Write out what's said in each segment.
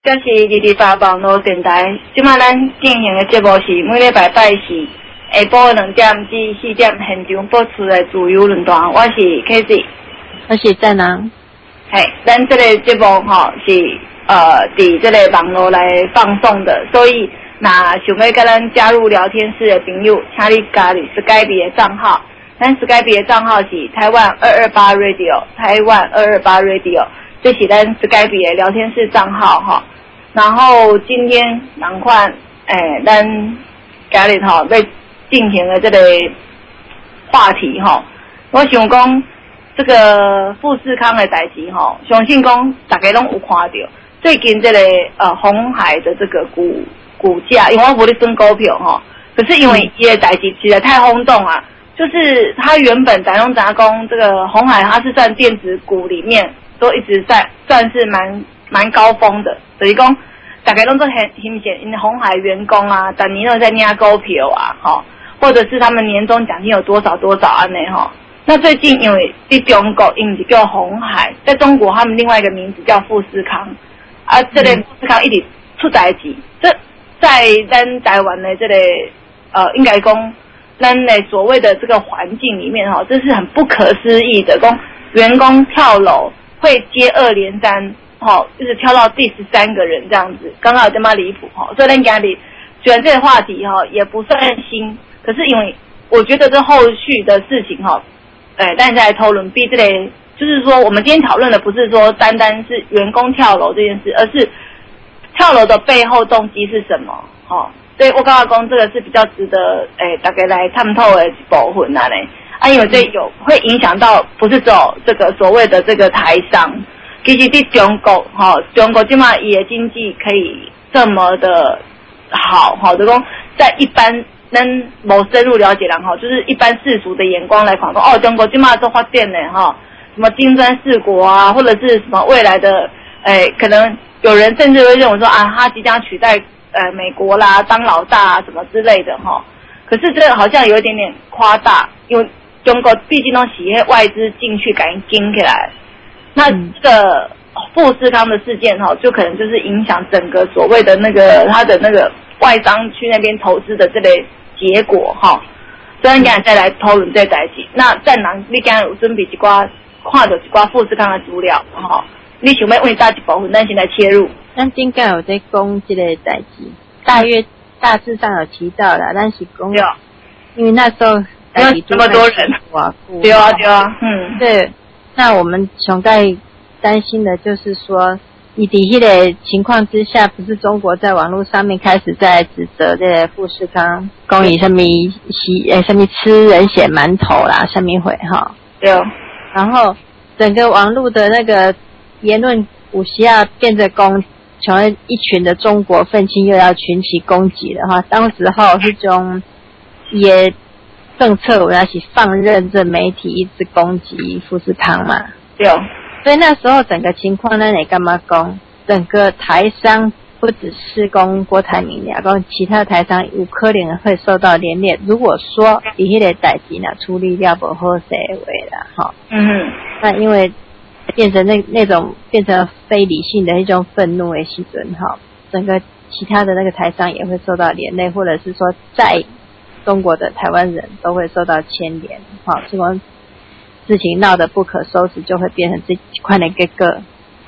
这是228网络电台。即马咱进行的节目是每礼拜四下晡2点至4点现场播出的自由论坛。我是 Casey， 我是赞人。 咱这个节目是伫这个网络来放送的，所以若想要跟咱加入聊天室的朋友，请你加入 Skype 的账号。咱 Skype 的账号是台湾228 Radio， 台湾228 Radio， 这是咱 Skype 的聊天室账号然后今天赶快咱今日要进行的这个话题我想讲这个富士康的代志相信讲大家拢有看到，最近这个鸿海的这个股价，因为我无咧算股票可是因为伊的代志实在太轰动啊。就是它原本咱拢知影讲这个鸿海它是算电子股里面都一直在算是蛮高峰的，所以讲大家拢都很明显，因为鸿海员工啊，逐年都在领股票啊，或者是他们年终奖金有多少安内那最近因为在中国因为叫鸿海，在中国他们另外一个名字叫富士康啊，这个富士康一直出代志，这在咱台湾的这个应该讲。咱的所谓的这个环境里面这是很不可思议的，讲员工跳楼会接二连三就是跳到第13个人这样子，刚刚有这么离谱所以咱今日虽然这个话题也不算新，可是因为我觉得这后续的事情大家来讨论比这个就是说我们今天讨论的不是说单单是员工跳楼这件事，而是跳楼的背后动机是什么所以我刚刚讲这个是比较值得大家来探讨的一部分因为这会影响到不是只有这个所谓的这个台商，其实在中国中国现在也经济可以这么的好就讲在一般咱没深入了解人就是一般世俗的眼光来看中国现在都发展的什么金砖4国啊，或者是什么未来的可能有人甚至会认为说他即将取代美国啦当老大什么之类的可是这好像有一点点夸大，因为中国毕竟都是外资进去赶紧盯起来，那这个富士康的事件就可能就是影响整个所谓的那个他的那个外商去那边投资的这类结果所以今天再来讨论这代志。那战狼你今天有准备一寡看到一寡富士康的资料你想要问大一部分，咱现在切入。 咱顶间有在讲这个代志，大致上有提到了，但是讲，因为那时候这么多人，对啊， 对。那我们上盖担心的就是说，以迄个情况之下，不是中国在网络上面开始在指责这个富士康讲以什么吃人血馒头啦，什么会对。 然后整个网络的那个言论有时要变得像一群的中国愤青又要群起攻击了当时这种也政策我要是放任这媒体一直攻击富士康嘛， 对。 所以那时候整个情况呢，你干嘛讲整个台商不只是讲郭台铭呀，讲其他台商有可能会受到连累。如果说以迄个代志呢处理了不好势话啦那因为变成那种变成非理性的一种愤怒的时阵整个其他的那个台商也会受到连累，或者是说在中国的台湾人都会受到牵连这种事情闹得不可收拾，就会变成这块的结果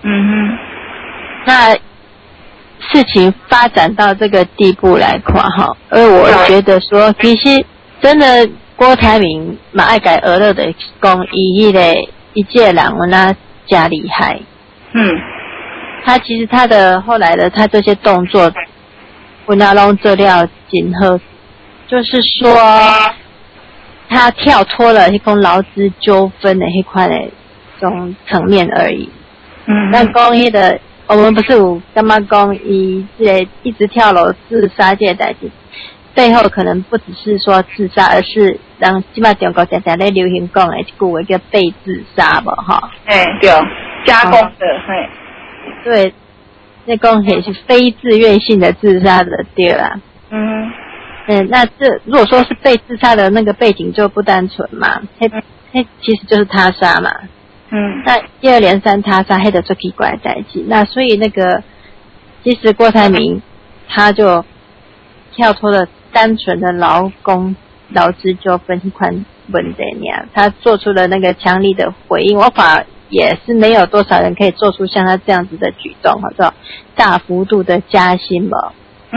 那事情发展到这个地步来看而我觉得说其实真的郭台铭蛮爱改俄勒的讲伊迄个一届人我那加厉害他其实他的后来的他这些动作我那拢做了真好，就是说他跳脱了那种劳资纠纷的那块的这种层面而已但讲迄个我们不是有干嘛讲伊这个一直跳楼自杀这个代志背后可能不只是说自杀，而是让现在中国常常在流行讲的一句话叫被自杀嘛对，加工的对，那讲也是非自愿性的自杀的对啦那这如果说是被自杀的那个背景就不单纯嘛其实就是他杀嘛那接二连三他杀黑的最奇怪的代志那所以那个其实郭台铭他就跳脱了单纯的劳资纠纷一款问题呢，他做出了那个强力的回应，我反而也是没有多少人可以做出像他这样子的举动，好像大幅度的加薪嘛，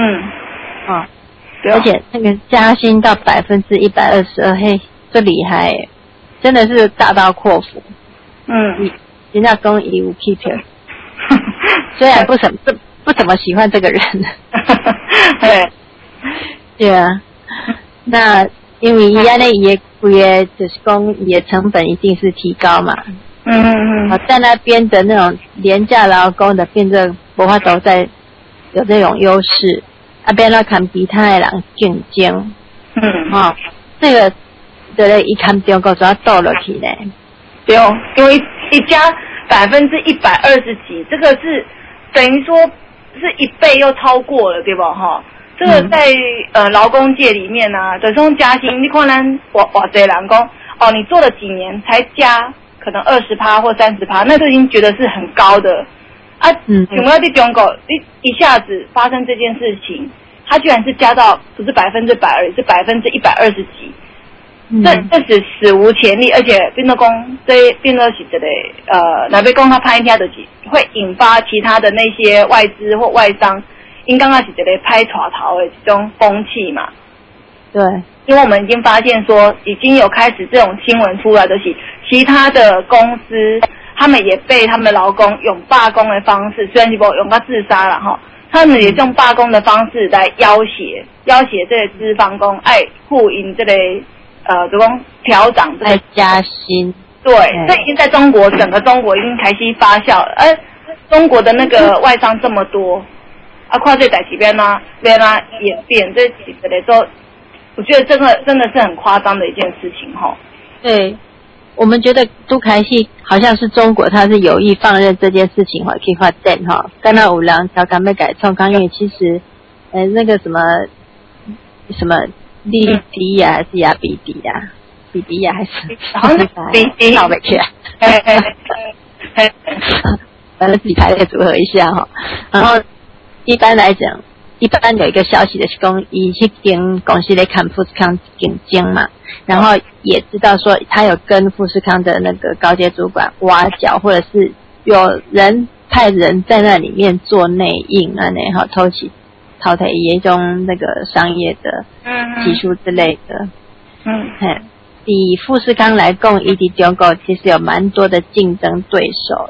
而且那个加薪到122%，嘿，这厉害，真的是大刀阔斧。人家公义务 keep， 虽然不怎么喜欢这个人，对啊，那因为伊安尼伊的规个就是讲伊的成本一定是提高嘛，在那边的那种廉价劳工的变成无法度再有这种优势，变到看比他的人竞争，这个对一看中国就要倒落去呢。 对哦，因为一加120几，这个是等于说是1倍又超过了，对吧？哈，这个在劳工界里面啊，这种加薪，你看咱哇这人讲哦，你做了几年才加可能20%或30%，那就已经觉得是很高的啊。有没有在中国一下子发生这件事情，它居然是加到不是120%，是120几。这是史无前例，而且变做讲这变做是这个那边讲他拍片就是会引发其他的那些外资或外商，因刚刚是这个拍耍头的这种风气嘛。 对， 因为我们已经发现说，已经有开始这种新闻出来，就是其他的公司他们也被他们的劳工用罢工的方式，虽然是不用到自杀了哈，他们也用罢工的方式来要挟这个资方工爱呼应这个。就讲调涨这个加薪， 对，这已经在中国整个中国已经开始发酵了。中国的那个外商这么多，跨这代几边呢演变，这几个来说，我觉得真的是很夸张的一件事情哈。 对，我们觉得都开始好像是中国，他是有意放任这件事情哈，可以发展哈。刚刚有人调岗被改创，因为其实那个什么。利迪呀还是亚比迪呀？比迪呀还是？ 好像是比迪， 闹回去。反正自己排列组合一下哈。然后一般来讲，一般有一个消息的是讲，伊去跟公司来看富士康竞争嘛，然后也知道说他有跟富士康的那个高阶主管挖角，或者是有人派人在那里面做内应啊，那哈淘汰一种那个商业的技术之类的，以富士康来讲，伊伫中国其实有蛮多的竞争对手，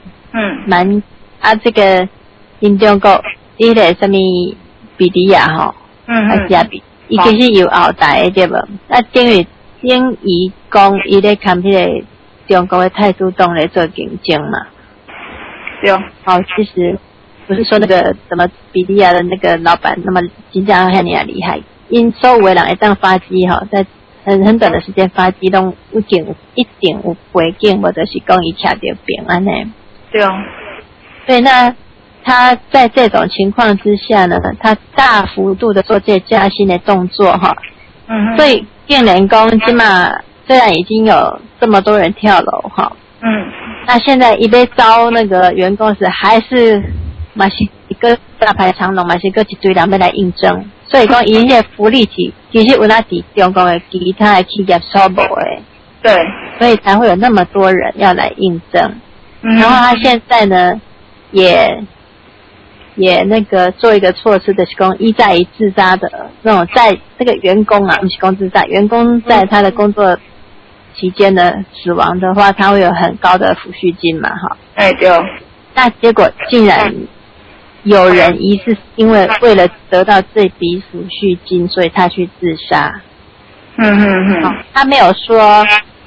这个因中国伊个什么比迪亚吼，还是比，伊其实有后台对无？等于讲伊咧看迄个中国的态度动来做竞争嘛， 对哦， 其实。不是说那个什么比利亚的那个老板那么真正很厉害，因所有的人会当发机哈，在很短的时间发机都一定有回应，或者是讲伊恰到平安呢。 对哦， 对，那他在这种情况之下呢，他大幅度的做这加薪的动作哈，所以变人工起码虽然已经有这么多人跳楼哈，那现在一被招那个员工时还是。嘛是一个大排长龙，嘛是一个一堆人要来应征，所以讲伊迄个福利其实有那伫中国的其他的企业所无的， 对， 所以才会有那么多人要来应征。然后他现在呢，也那个做一个措施的是讲，一在于自杀的那种，在这个员工不是讲自杀，员工在他的工作期间呢死亡的话，他会有很高的抚恤金嘛，哈。 对哦。那结果竟然。有人疑似因为了得到这笔抚恤金，所以他去自杀。他没有说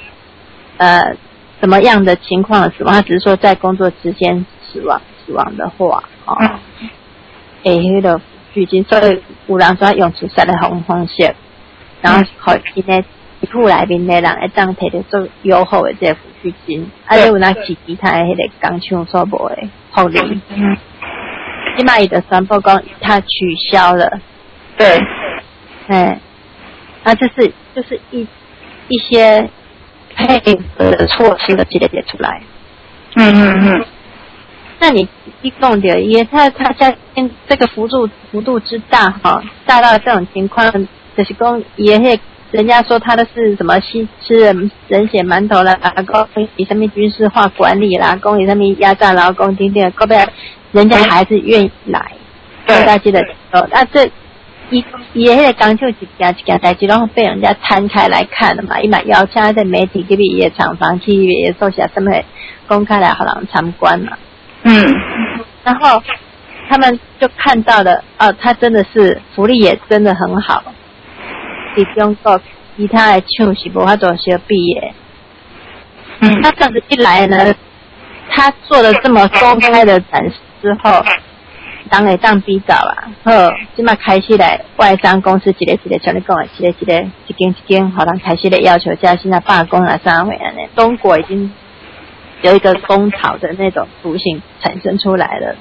什么样的情况死亡，他只是说在工作之间死亡的话，那个抚恤金，所以有人说用自杀的方式，然后好今天厝内面的人会当摕到做优厚的这个抚恤金，有人其他的迄个工厂所无的福利。起码伊的宣布讲他取消了， 对， 就是一些配合的措施的积累出来， 那你讲的也，他家这个幅度之大哈，大到这种情况，就是讲也会人家说他的是什么吃人血馒头啦，讲以什么军事化管理啦，讲以什么压榨劳工等等，后边人家还是愿意来。大家记得哦，那这伊迄个钢球一件代志拢被人家摊开来看了嘛，伊嘛邀请在媒体这边也厂房去也做下什么公开来好人参观嘛。然后他们就看到了哦，他真的是福利也真的很好，比中国其他的厂是无法度相比的。那这样子一来呢，他做了这么公开的展示之后，人会当比较啊，好，即马开始来外商公司一个像你讲的，一间，好人开始来要求加薪啊、罢工啊、啥回安尼。中国已经有一个工潮的那种雏形产生出来了。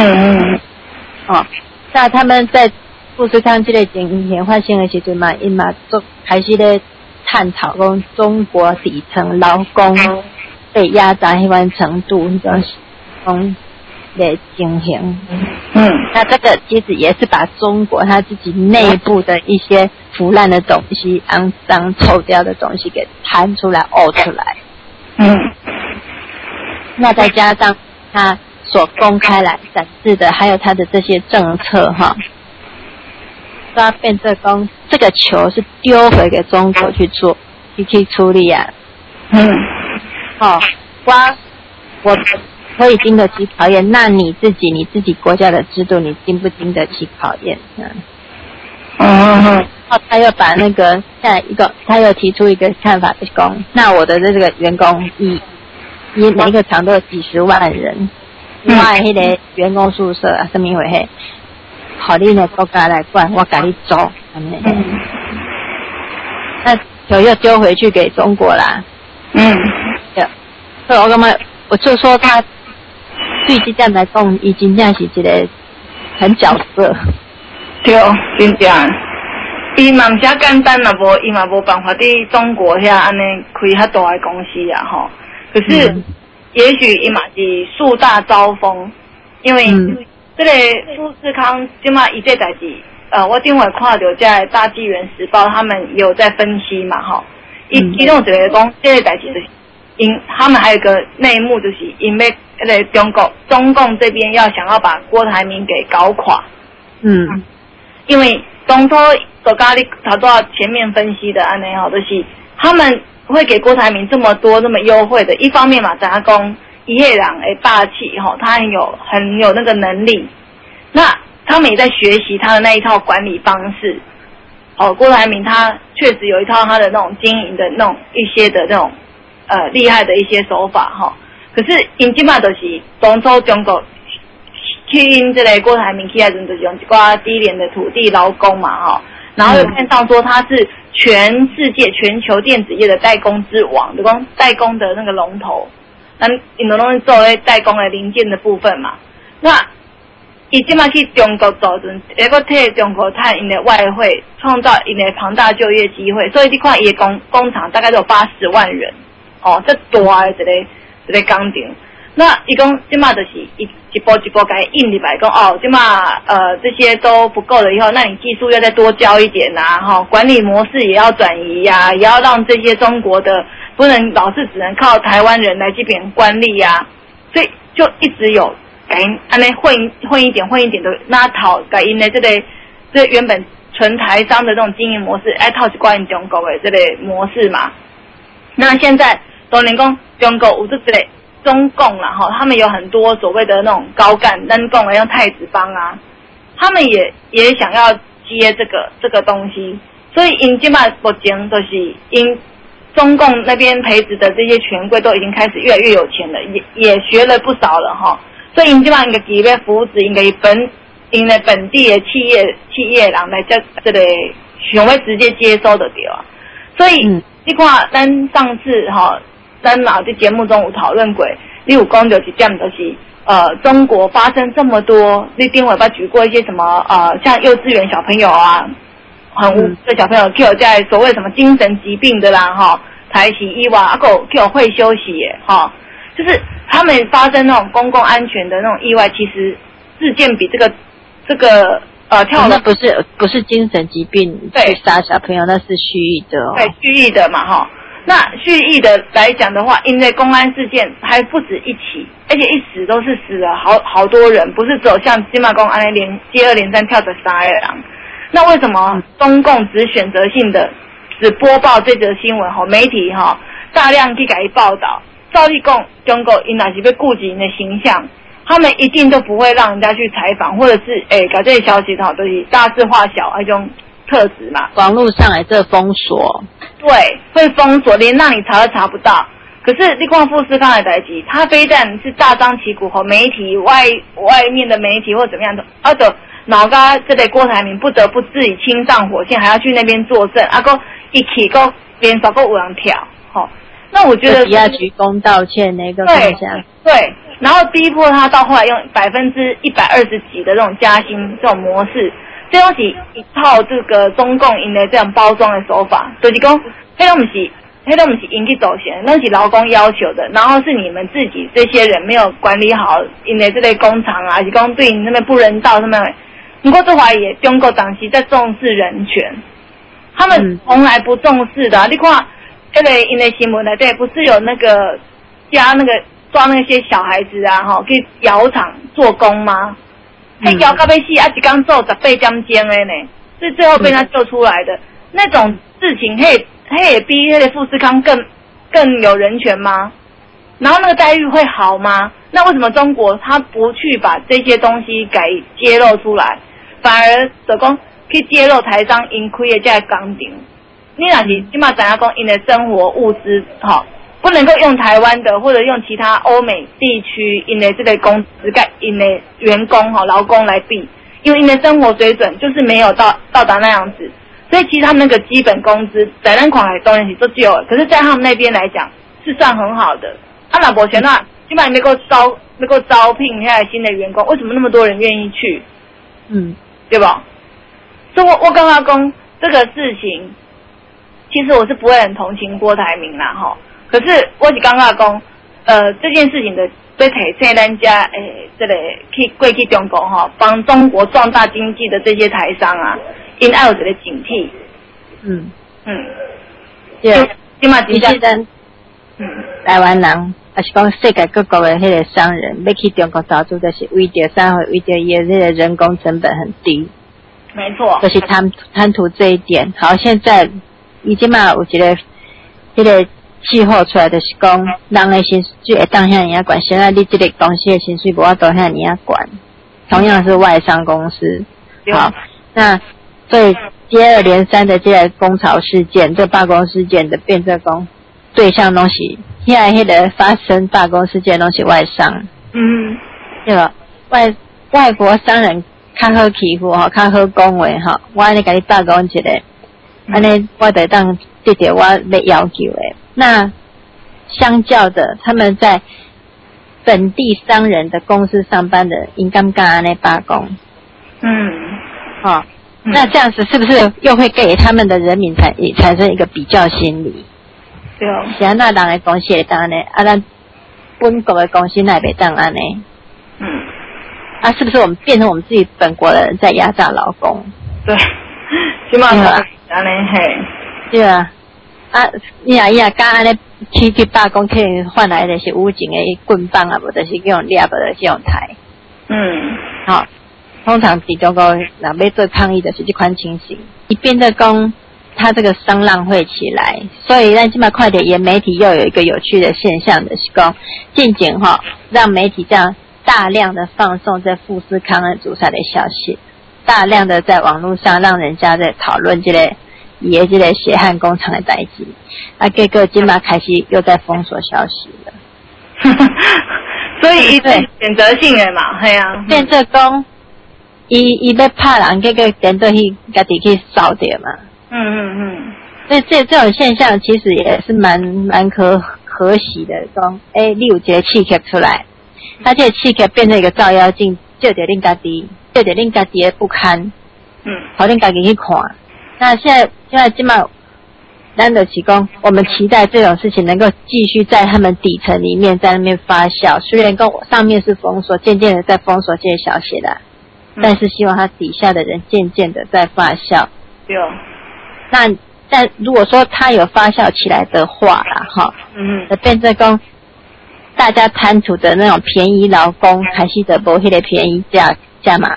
那他们在富士康这个情形发生的时阵嘛，因嘛就开始咧探讨讲中国底层劳工被压榨迄款程度，那种的情形。那这个其实也是把中国他自己内部的一些腐烂的东西、肮脏臭掉的东西给摊出来、呕出来。那再加上他所公开来展示的，还有他的这些政策哈，都要变成讲这个球是丢回给中国去做、去处理啊。我可以经得起考验，那你自己国家的制度，你经不经得起考验？他又把那个他又提出一个看法，就是讲，那我的这个员工以每一个厂都有几十万人，我的那个员工宿舍啊，什么回好你的国家来管，我给你走，那球又丢回去给中国啦。所以我就说他对这点来讲，伊真正是一个很角色。 对，真正。伊嘛唔啥简单啦，伊嘛无办法伫中国遐安尼开遐大的公司啊吼。可是，也许伊嘛是树大招风，因为这个富士康即马伊这代志，我顶回看到在大纪元时报他们有在分析嘛吼。伊拢一个讲这个代志就是他们还有一个内幕，就是因为那个中共这边想要把郭台铭给搞垮。因为总统就刚你头多前面分析的安尼吼，就是他们会给郭台铭这么多那么优惠的，一方面嘛，咱讲一夜郎霸气吼，他很有那个能力，那他们也在学习他的那一套管理方式。郭台铭他确实有一套他的那种经营的那种一些的那种厉害的一些手法哈。可是因即马就是当初中国去因这个郭台铭起来阵，就是用一寡低廉的土地劳工嘛哈，然后又看上说他是全世界全球电子业的代工之王，就讲代工的那个龙头，那因都拢做咧代工的零件的部分嘛。那伊即马去中国做阵，还阁替中国赚因的外汇，创造因的庞大就业机会，所以你看伊的工厂大概都有80万人，这大的一个工厂。那伊讲即马就是一步一步给印入来，讲即马这些都不够了以后，那你技术要再多教一点啊，管理模式也要转移啊，也要让这些中国的不能老是只能靠台湾人来这边管理啊，所以就一直有改安尼混一点的拉讨改因的这原本纯台商的这种经营模式，套一挂因中国的这个模式嘛。那现在当然讲中国有这个中共啦他们有很多所谓的那种高干能共的像太子帮啊，他们也想要接这个东西，所以因现在目前就是因中共那边培植的这些权贵都已经开始越来越有钱了，也学了不少了所以因现在应该给要扶持应该因的本地的企业人来这个想要直接接收的对啊，所以你看咱上次咱嘛在节目中有讨论过，你有讲到一点就是中国发生这么多，你顶会把举过一些什么像幼稚园小朋友啊，很无辜的小朋友就有在所谓什么精神疾病的啦台洗医哇，还有会休息耶就是他们发生那种公共安全的那种意外，其实事件比这个跳楼那不是精神疾病去杀小朋友，那是蓄意的哦。 对，蓄意的嘛哈。那蓄意的来讲的话，因为公安事件还不止一起，而且一死都是死了好多人，不是只有像金马公安接二连三跳着杀人。那为什么中共只选择性的只播报这则新闻？媒体大量去给报道，照理讲中国因若是要顾及人的形象，他们一定都不会让人家去采访，或者是搞这些消息都是大事化小那种特质嘛。 网络上这封锁。 对，会封锁，连让你查都查不到。可是你看富士康的代志，他非但是大张旗鼓媒体外面的媒体或怎么样的，就脑家这类郭台铭不得不自己亲上火线，还要去那边作证，一起go连手go有人跳，那我觉得要鞠躬道歉那个对，然后逼迫他到后来用120%几的这种加薪这种模式。这东西一套这个中共因的这样包装的手法，就是讲，那都不是因去走钱，那是劳工要求的，然后是你们自己这些人没有管理好因的这类工厂啊，是讲对你那边不人道什么。不过这怀疑中国当时在重视人权，他们从来不重视的。你看，这个因的新闻来对，不是有那个抓那些小孩子啊，去窑厂做工吗？摇到要死一天做18点钟的呢，是最后被他救出来的。那种事情，也比那个富士康更有人权吗？然后那个待遇会好吗？那为什么中国他不去把这些东西给揭露出来，反而就讲去揭露台商因开的这个工厂？你若是起码知影讲因的生活物资不能够用台湾的或者用其他欧美地区因的这个工资跟因的员工劳工来比，因为因的生活水准就是没有到达那样子，所以其实他们那个基本工资在咱看来当然是都只有，可是在他们那边来讲是算很好的。那没钱那基本上能够招聘下来新的员工，为什么那么多人愿意去？对吧？所以我刚刚讲这个事情，其实我是不会很同情郭台铭啦可是我是刚刚讲，这件事情的要提醒咱家这个过去中国帮中国壮大经济的这些台商啊，因要有一个警惕。 对，其实咱台湾人，还是讲世界各国的那个商人，要去中国投资，就是为着啥？为着伊的那个人工成本很低。 没错。 就是贪图这一点。好，现在已经嘛有一个那个气候出来的是讲，人的薪水会当遐尔管，现在你这个公司的薪水无法当遐尔管，同样是外商公司。好，那所以接二连三的这个工潮事件，这罢工事件的变成讲对象东西，现在那个发生罢工事件东西外商，对吧？外国商人较好欺负较好讲话我安尼甲你罢工一个，安尼我得当得到我要要求的。那相较的，他们在本地商人的公司上班的，应该干安尼罢工？那这样子是不是又会给他们的人民产生一个比较心理？ 对哦。 是安那人的公司会当安尼，咱本国的公司哪会当安尼？是不是我们变成我们自己本国的人在压榨劳工？ 对，起码安尼嘿。 对啊。你刚安尼去罢工，可以换来的是武警的棍棒啊，或者是用猎的这种台。好，通常在中国若要做抗议的是这款情形，一边的讲，他这个声浪会起来，所以咱现在快点，也媒体又有一个有趣的现象的是讲，近景让媒体这样大量的放送在富士康的主杀的消息，大量的在网络上让人家在讨论这个。也这个血汗工厂的代志，结果今嘛开始又在封锁消息了， 所以对选择性的嘛，系啊， 变做讲，伊要拍人，结果点到去家己去扫掉嘛，所以这种现象其实也是蛮可喜的，讲你有一个刺激出来，它这个刺激变成一个照妖镜，照着恁家己的不堪，好恁家己去看。那现在今嘛咱的提供，我们期待这种事情能够继续在他们底层里面在那边发酵。虽然跟我上面是封锁，渐渐的在封锁这些小写的，但是希望他底下的人渐渐的在发酵。 对。 那但如果说他有发酵起来的话啦，哈，变成讲大家贪图的那种便宜劳工，还是得无迄个便宜价码。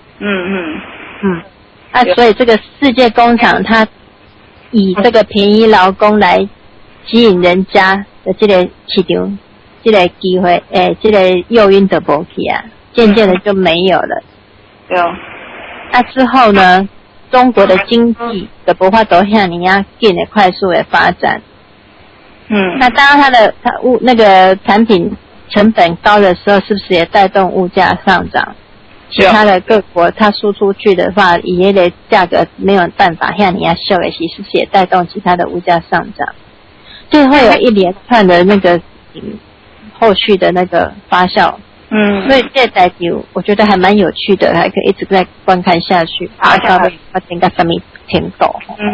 所以这个世界工厂它以这个便宜劳工来吸引人家的这个市场，这个机会，这个诱因的无去啊，渐渐的就没有了。 对。 那之后呢，中国的经济的不法都像你要紧的快速的发展。那当它那个产品成本高的时候，是不是也带动物价上涨？其他的各国它输出去的话，以那个价格没有办法像你要秀的，其实也带动其他的物价上涨，就会有一连串的那个后续的那个发酵。所以这代表我觉得还蛮有趣的，还可以一直在观看下去，看到会发展到什么程度。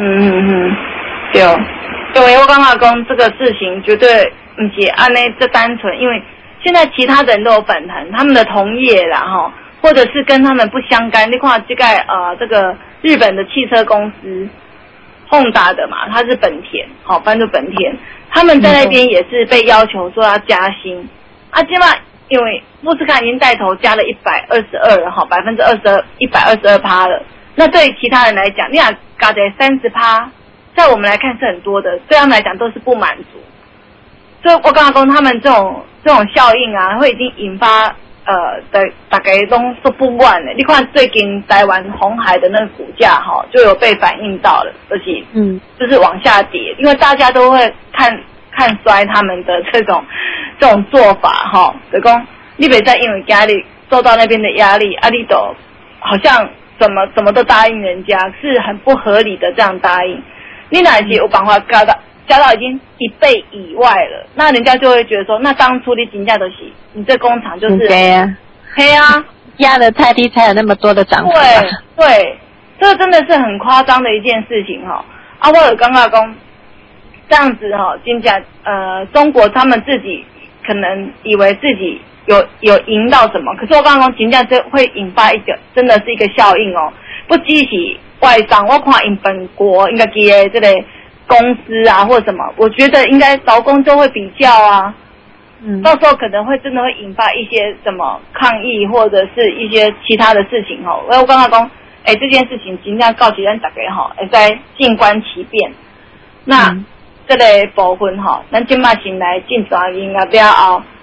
对，我刚刚讲这个事情绝对不是按呢这单纯，因为现在其他的人都有反弹，他们的同业啦哈，或者是跟他们不相干。你看这个日本的汽车公司Honda的嘛，它是本田，翻作本田，他们在那边也是被要求说要加薪现在因为富士康已经带头加了122哈，122%了。那对于其他人来讲，你想加在30%，在我们来看是很多的，对他们来讲都是不满足。所以我刚刚说他们这种效应啊，会已经引发大家都不满的。你看最近台湾鸿海的那个股价就有被反映到了，而且就是往下跌，因为大家都会看衰他们的这种做法就说你别再因为压力受到那边的压力，你都好像怎么都答应人家，是很不合理的这样答应。你哪些有办法加到已经1倍以外了，那人家就会觉得说，那当初你金价都是你这工厂就是对啊，压得太低才有那么多的涨幅。 对，这个真的是很夸张的一件事情我有刚刚讲这样子金价中国他们自己可能以为自己有赢到什么，可是我刚刚讲金价这会引发一个真的是一个效应不只是外商，我看因本国应该给这个公司啊或者什么，我觉得应该劳工就会比较啊，到时候可能会真的会引发一些什么抗议或者是一些其他的事情我刚刚讲这件事情真正告诉咱大家会使静观其变。那这个部分咱今麦先来进专营啊，不要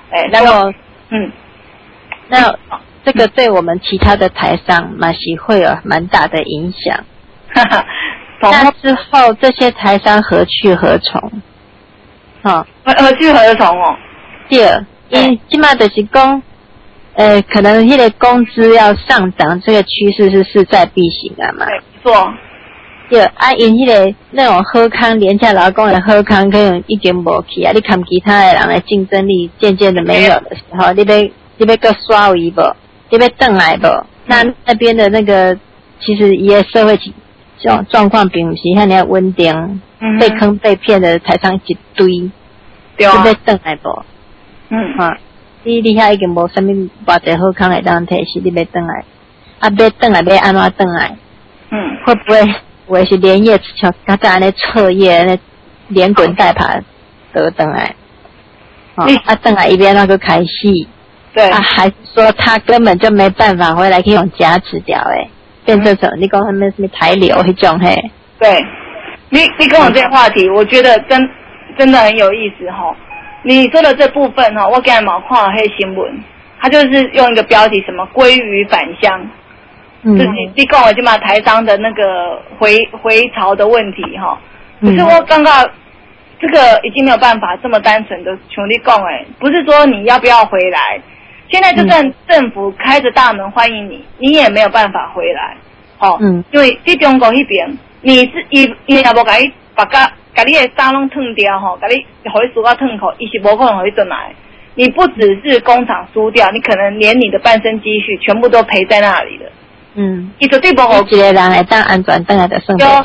那这个对我们其他的台商嘛是会有蛮大的影响。那之后这些台商何去何从？ 何去何从对，因现在就是讲，可能那个工资要上涨，这个趋势是势在必行的嘛。 没错。 对，因那个那种好康廉价劳工的好康，可能已经无去你看其他的人的竞争力渐渐的没有的时候，你要个刷位不？你要转来不？那边的那个其实伊的社会状况并不是遐尔稳定，被坑被骗的台商一堆， 对啊， 你要转来不？你遐已经无啥物偌济好康会当摕，是你要转来，要转来要安怎转来？会不会有是连夜像刚才安尼彻夜那连滚带爬得转来？转来一边那个开戏， 对还是说他根本就没办法回来，可以用夹持掉变成什么？你讲他们什么台流那种对，你跟我这个话题，我觉得真的很有意思你说的这部分我刚才看了黑新闻，他就是用一个标题什么鲑鱼返乡，就是你跟我就把台商的那个回潮的问题可是我刚刚这个已经没有办法这么单纯的像你讲不是说你要不要回来，现在就算政府开着大门欢迎你，你也没有办法回来因为在中国那边你是伊也无甲你把你的衫拢褪掉把你互你输到褪口，伊是无可能互你转来。你不只是工厂输掉，你可能连你的半生积蓄全部都赔在那里了。伊绝对无互一个人会当安全转来就算袂歹呀。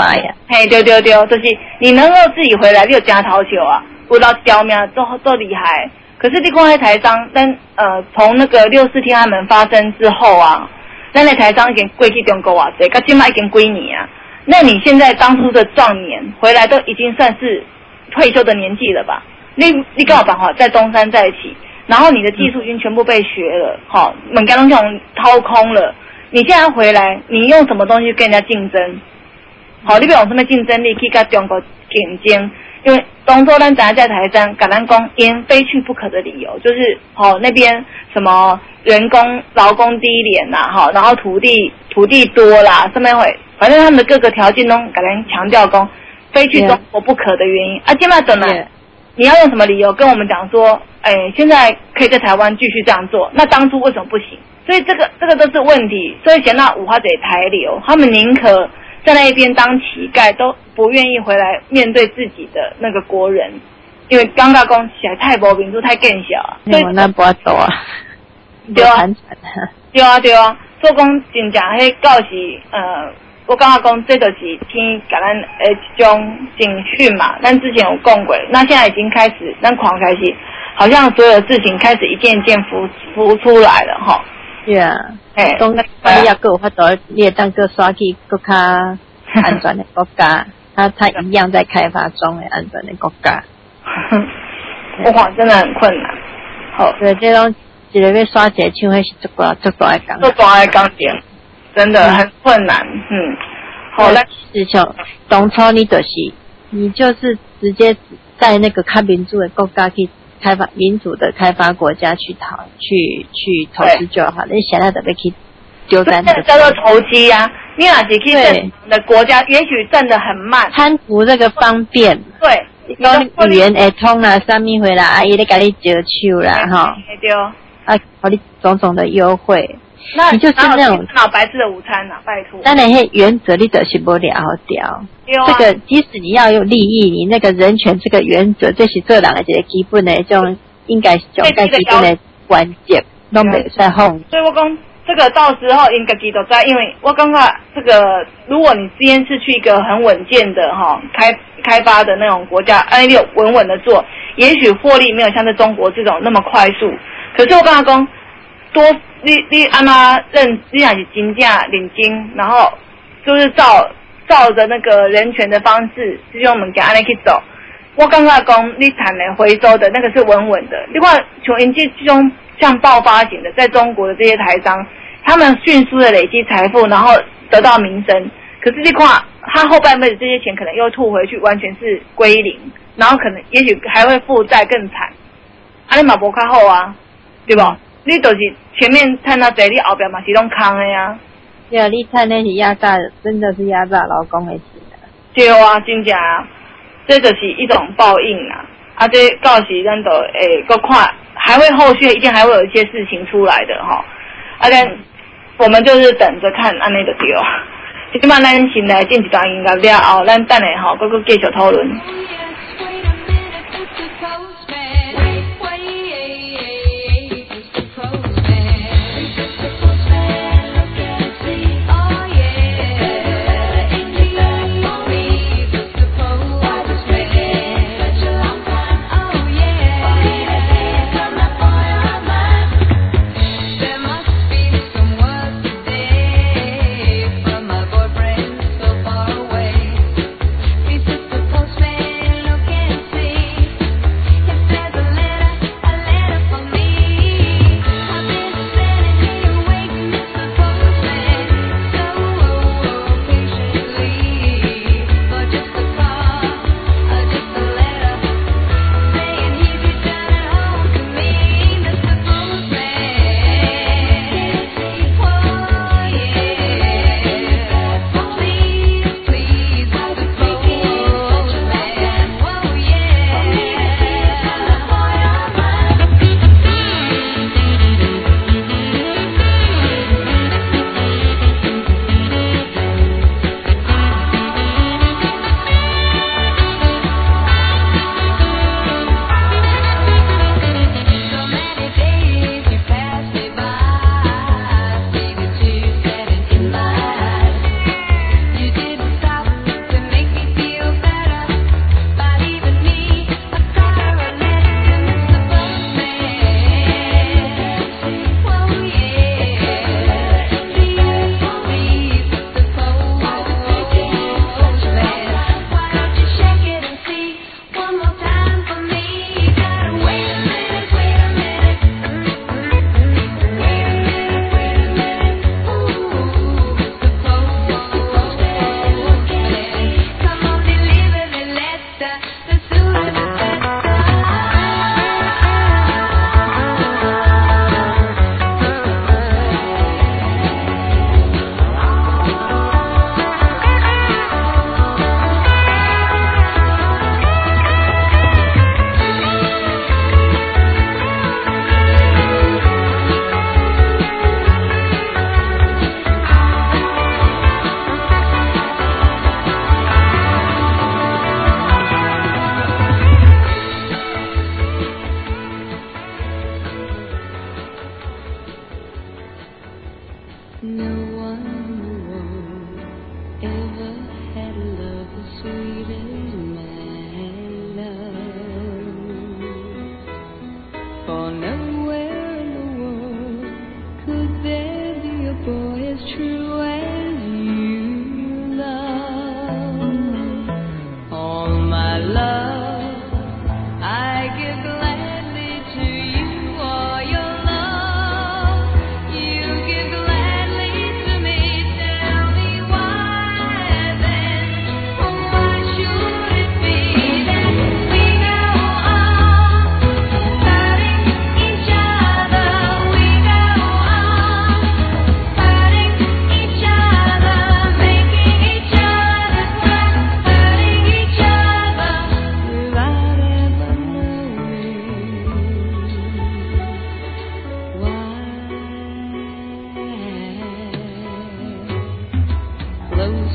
嘿，对，就是你能够自己回来，你有加头球啊，有到刁命都厉害。可是你看那台商，从那个6·4天安门发生之后啊，那台商已经归去中国啊，这个今麦已经归你啊。那你现在当初的壮年回来都已经算是退休的年纪了吧？你刚好办法在东山再起，然后你的技术已经全部被学了，好，猛干东西掏空了。你现在回来，你用什么东西跟人家竞争？好，你不用什么竞争力去跟中国竞争，因为当初咱在台山，跟咱讲因非去不可的理由，就是那边什么人工劳工低廉啦，然后土地多啦，上面会，反正他们的各个条件都跟咱强调讲非去中国不可的原因。现在怎么？你要用什么理由跟我们讲说，现在可以在台湾继续这样做？那当初为什么不行？所以这个都是问题。所以嫌那五花贼台流，他们宁可在那一边当乞丐，都不愿意回来面对自己的那个国人，因为刚刚讲起来太无民主，太更小啊。 所以那不多啊， 对啊，做工真正迄到时我感觉讲这就是天给咱一种警讯嘛。咱之前有讲过，那现在已经开始，咱看开始，好像所有事情开始一件一件浮出来了哈。 对啊，当你要个有法度，你也当个刷去更加安全的国家，它一样在开发中的安全的国家。 我看真的很困难。好， 对，这种一个要刷一个枪，那是足大的工， 足大的工程。真的很困难，好了， 是像当初你就是直接在那个开民主的国家去开发民主的开发国家去投资就好，你现在准备去丢在那个叫做投机啊，你哪是去正的国家，也许挣得很慢， 贪图这个方便， 对， 讲语言会通啦，啥物回来啊，伊咧甲你招手啦，哈， 对， 给你种种的优惠。 那你就是那种脑白吃的午餐啊，拜托。 那些原则你就是不了掉。这个即使你要有利益，你那个人权这个原则，这是做人的一个基本的这种，应该是最基本的关键，都没在放。 所以我讲这个到时候应该记得在，因为我刚刚这个，如果你今天是去一个很稳健的开发的那种国家，你有稳稳的做，也许获利没有像在中国这种那么快速。可是我刚刚讲。你安那你还是真正领金，然后就是照着那个人权的方式，这种物件安尼去走。我刚刚讲你谈的回收的那个是稳稳的。另外，像因这种像爆发型的，在中国的这些台商，他们迅速的累积财富，然后得到名声。可是你看，他后半辈子这些钱可能又吐回去，完全是归零，然后可能也许还会负债更惨。你嘛无较好啊，对吧？你就是前面赚到这，你后边嘛是拢空的呀。 对啊，你赚那是压榨，真的是压榨劳工的钱啊。 对啊，真正啊，这就是一种报应啦。这到时咱就搁看，还会后续一定还会有一些事情出来的哈。我们就是等着看安尼就对了。即摆咱先来进一段音乐了后，咱等下搁继续讨论。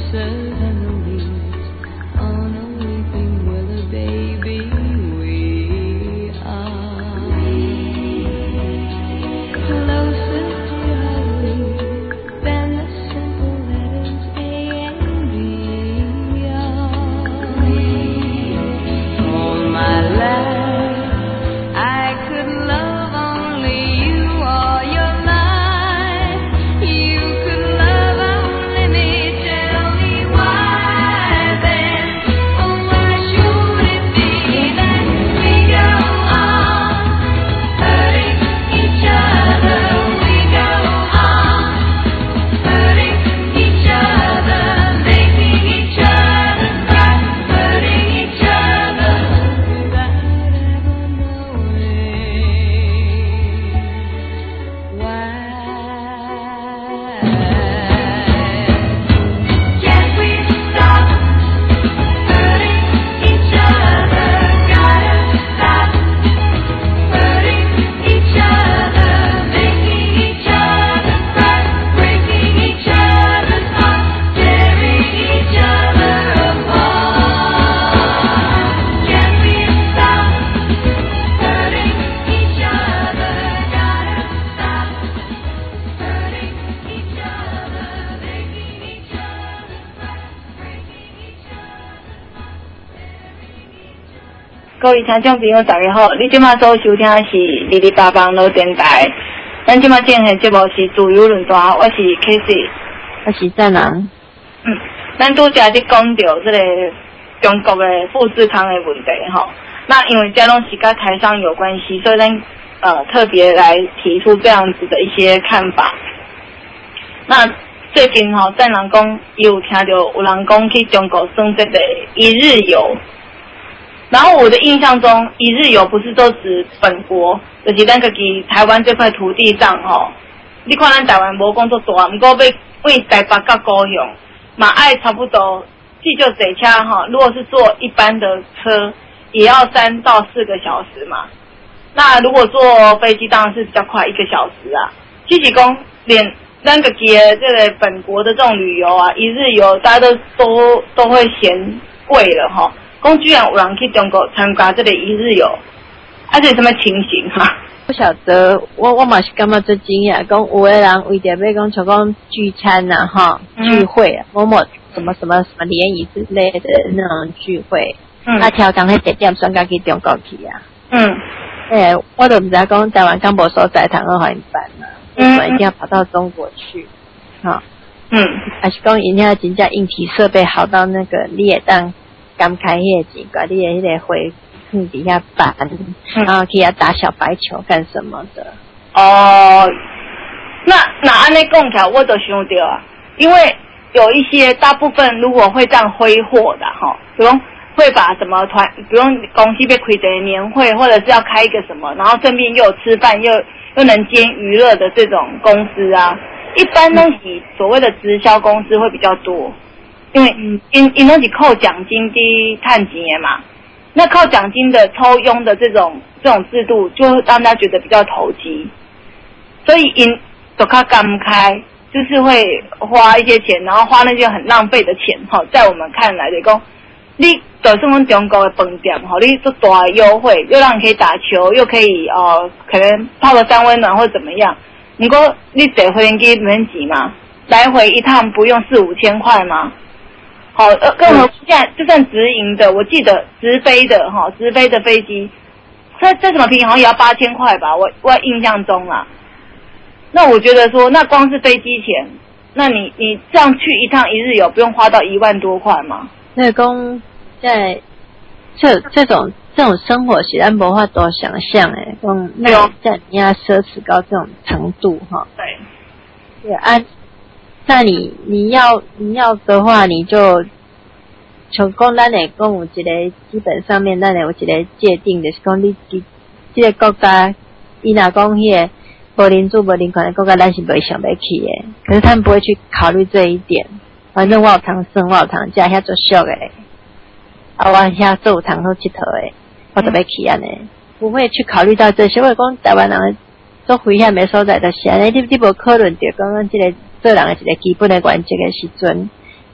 各位听众朋友，大家好！你今麦所收听的是哩哩八帮路电台。咱今麦进行的节目是自由论坛，我是 Casey， 我是赞人。 咱拄则在讲到这个中国的富士康的问题吼。那因为这拢是跟台商有关系，所以咱特别来提出这样子的一些看法。那最近吼，赞人讲有听到有人讲去中国耍这个一日游。然后我的印象中，一日游不是都指本国，就是咱自己台湾这块土地上吼。你看咱台湾无讲作大，不过要为台北到高雄，嘛爱差不多，去就坐车哈。如果是坐一般的车，也要3到4个小时嘛。那如果坐飞机当然是比较快，1个小时啊。其实讲连咱自己的这个本国的这种旅游啊，一日游大家都会嫌贵了哈。讲居然有人去中国参加这个一日游，这是什么情形哈？ 不晓得，我嘛是感觉最惊讶，讲有的人为着要讲像讲聚餐啊哈，聚会啊，某某什么联谊之类的那种聚会，挑讲迄地点选到去中国去啊。我都不知道讲台湾敢无所在通好因办啊，为什么一定要跑到中国去？哈，还是讲人家真正硬体设备好到那个你也当。刚开业几个，你也得回底下板，然后给他打小白球干什么的？ 哦，那按那讲起来，我就想到啊，因为有一些大部分如果会这样挥霍的哈，比如会把什么比如公司被亏的年会，或者是要开一个什么，然后顺便又有吃饭又能兼娱乐的这种公司啊，一般都是所谓的直销公司会比较多。因为因都是靠奖金的探钱的嘛，那靠奖金的抽佣的这种制度，就让大家觉得比较投机，所以因都较敢开，就是会花一些钱，然后花那些很浪费的钱哈。在我们看来就讲，你就算讲中国的饭店哈，你做大的优惠，又让你可以打球，又可以可能泡个3温暖或怎么样。不过你坐飞机没钱嘛，来回一趟不用4-5千块吗？好，更何现在就算直营的，我记得直飞的飞机，在什么平好像也要8000块吧，我印象中啦。那我觉得说，那光是飞机钱，那你这样去一趟一日游，不用花到1万多块吗？ 那讲在这种生活，实在无法多想象诶，讲那在人家奢侈到这种程度哈。对啊。那你要的话，你就像讲咱会讲有一个基本上面咱会有一个界定，就是讲你这个国家，伊若讲迄个无民主无人权的国家，咱是袂想要去的。可是他们不会去考虑这一点。反正我有通耍，我有通食遐做俗的，我遐做有通好佚佗的，我就要去安尼，不会去考虑到这些。我讲台湾人做危险的所在就是安尼，你无讨论着讲咱这个。做人的一个基本的原则的时阵，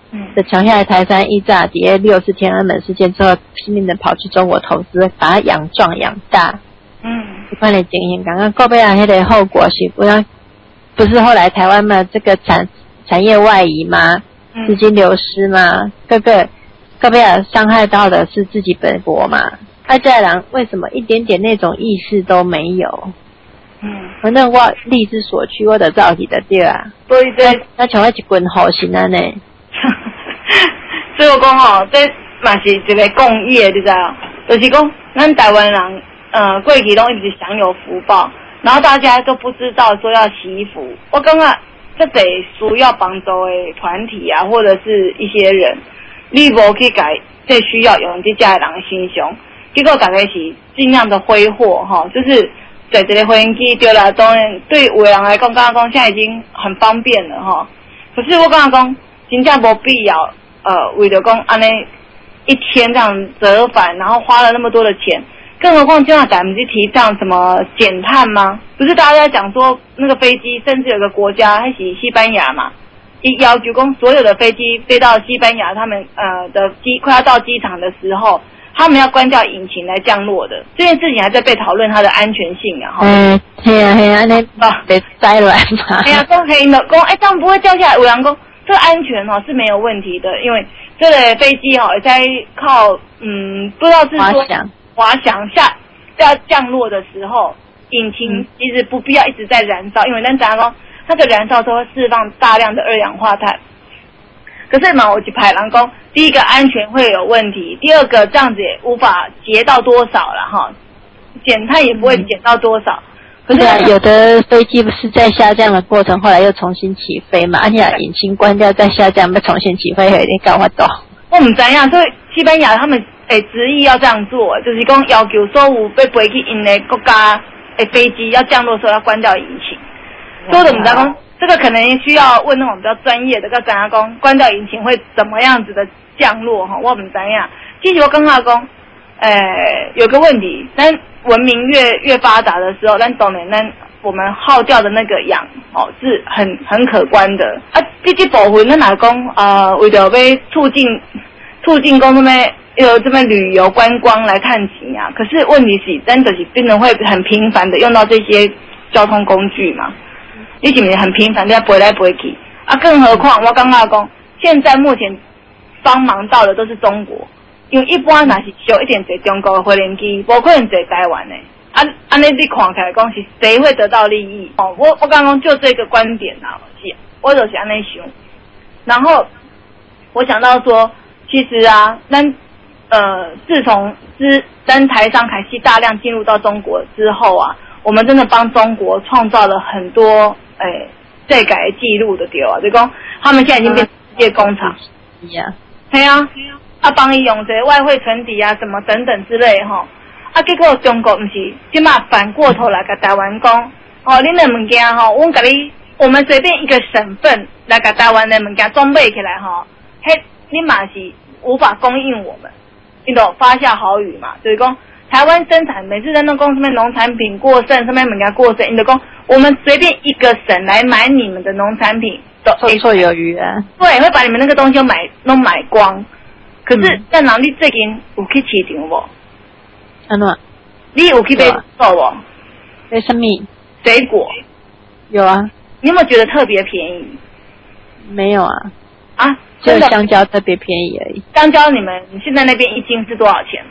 就抢下来台山一炸碟6次天安门事件之后，拼命的跑去中国投资，把它养壮养大。一般的经验，刚刚后边那个后果是不是后来台湾嘛这个产业外移吗？资金流失吗？各边伤害到的是自己本国嘛？这些人为什么一点点那种意识都没有？反正我力之所趋，我就走去就对啊。 所以这那像我一群好心安呢。 所以我讲吼，这嘛是一个共业，你知道？就是讲，咱台湾人，过去拢一直享有福报，然后大家都不知道说要祈福。我感觉这得需要帮助的团体啊，或者是一些人，你无去改，这需要用这家的人的心胸，结果大家是尽量的挥霍哈，就是在这个回音机对啦，当然对有的人来讲，刚刚讲现在已经很方便了哈。可是我刚刚讲，真正没必要，为了讲安尼一天这样折返，然后花了那么多的钱，更何况现在咱们是提倡什么减碳吗？不是大家在讲说那个飞机，甚至有个国家还是西班牙嘛，要求讲所有的飞机飞到西班牙，他们的快要到机场的时候，他们要关掉引擎来降落的。这件事情还在被讨论它的安全性啊。 对啊，那被摘了嘛。 对啊，讲黑的讲，这样不会掉下来。有人讲这个安全是没有问题的，因为这个飞机也在靠不知道是说滑翔下要降落的时候，引擎其实不必要一直在燃烧，因为咱讲它的燃烧都会释放大量的二氧化碳。可是嘛，我去排人讲，第一个安全会有问题，第二个这样子也无法节到多少了哈，减碳也不会减到多少。可是有的飞机不是在下降的过程，后来又重新起飞嘛，而且引擎关掉再下降，再重新起飞，有点搞不懂。 我唔知影，所以西班牙他们执意要这样做，就是讲要求所有要飞去因的国家的飞机要降落的时候要关掉引擎。所以我唔知讲这个可能需要问那种比较专业的，要怎样讲关掉引擎会怎么样子的降落哈？我唔知影。其实我刚刚讲，有个问题，但文明越发达的时候，但当然我们耗掉的那个氧是很可观的啊。这部分咱来讲为了要促进讲这边旅游观光来看景啊，可是问题是真的是变得会很频繁的用到这些交通工具嘛，你是不是很频繁的要飞来飞去啊？更何况我刚刚讲，现在目前帮忙到的都是中国。因为一般若是小一点坐中国的飞行机，无可能坐台湾的。安尼你看起来讲是谁会得到利益？我刚刚就这个观点啊，我就是安尼想。然后我想到说，其实啊，自从咱台商开始大量进入到中国之后啊，我们真的帮中国创造了很多世界纪录的对啊，就讲他们现在已经变世界工厂。对啊。帮伊用这外汇存底啊，什么等等之类哈，结果中国不是，即马反过头来跟台湾讲，恁的物件我们随便一个省份来跟台湾的物件装备起来你嘛是无法供应我们，你都发下豪语嘛，就是讲台湾生产每次在那讲什么农产品过剩，什么物件过剩，你就讲我们随便一个省来买你们的农产品，都绰绰有余啊。 对，会把你们那个东西都买光。可是，在哪里最近有去市场无？ 安怎？ 你有去买货无？ 买什么？ 水果。 有啊。 你有没有觉得特别便宜？ 没有啊。 啊？ 只有香蕉特别便宜而已。 香蕉你们现在那边一斤是多少钱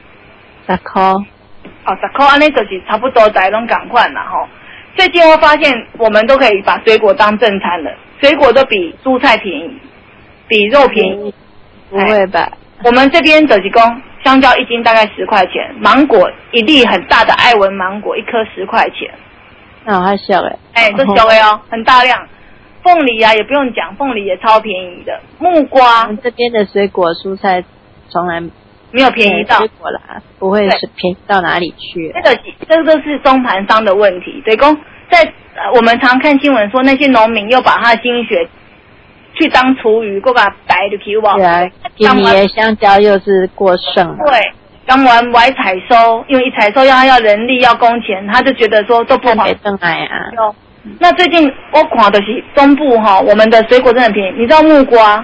？10块。 10块，安尼就是差不多在拢同款啦吼。最近我发现我们都可以把水果当正餐了，水果都比蔬菜便宜，比肉便宜。 不会吧？ 我们这边就是讲，香蕉一斤大概10块钱，芒果一粒很大的爱文芒果1颗10块钱。 那还小都小哦，很大量。凤梨啊也不用讲，凤梨也超便宜的。木瓜， 我们这边的水果蔬菜从来没有便宜到水果啦，不会是便宜到哪里去。 这个是中盘商的问题。所以讲，在我们常看新闻说，那些农民又把他的心血去当厨余，给它摆入去有无？ 对啊，今年的香蕉又是过剩。 对，刚完来采收，因为一采收要人力要工钱，他就觉得说都不划算啊。那最近我看的是中部我们的水果真的便宜。你知道木瓜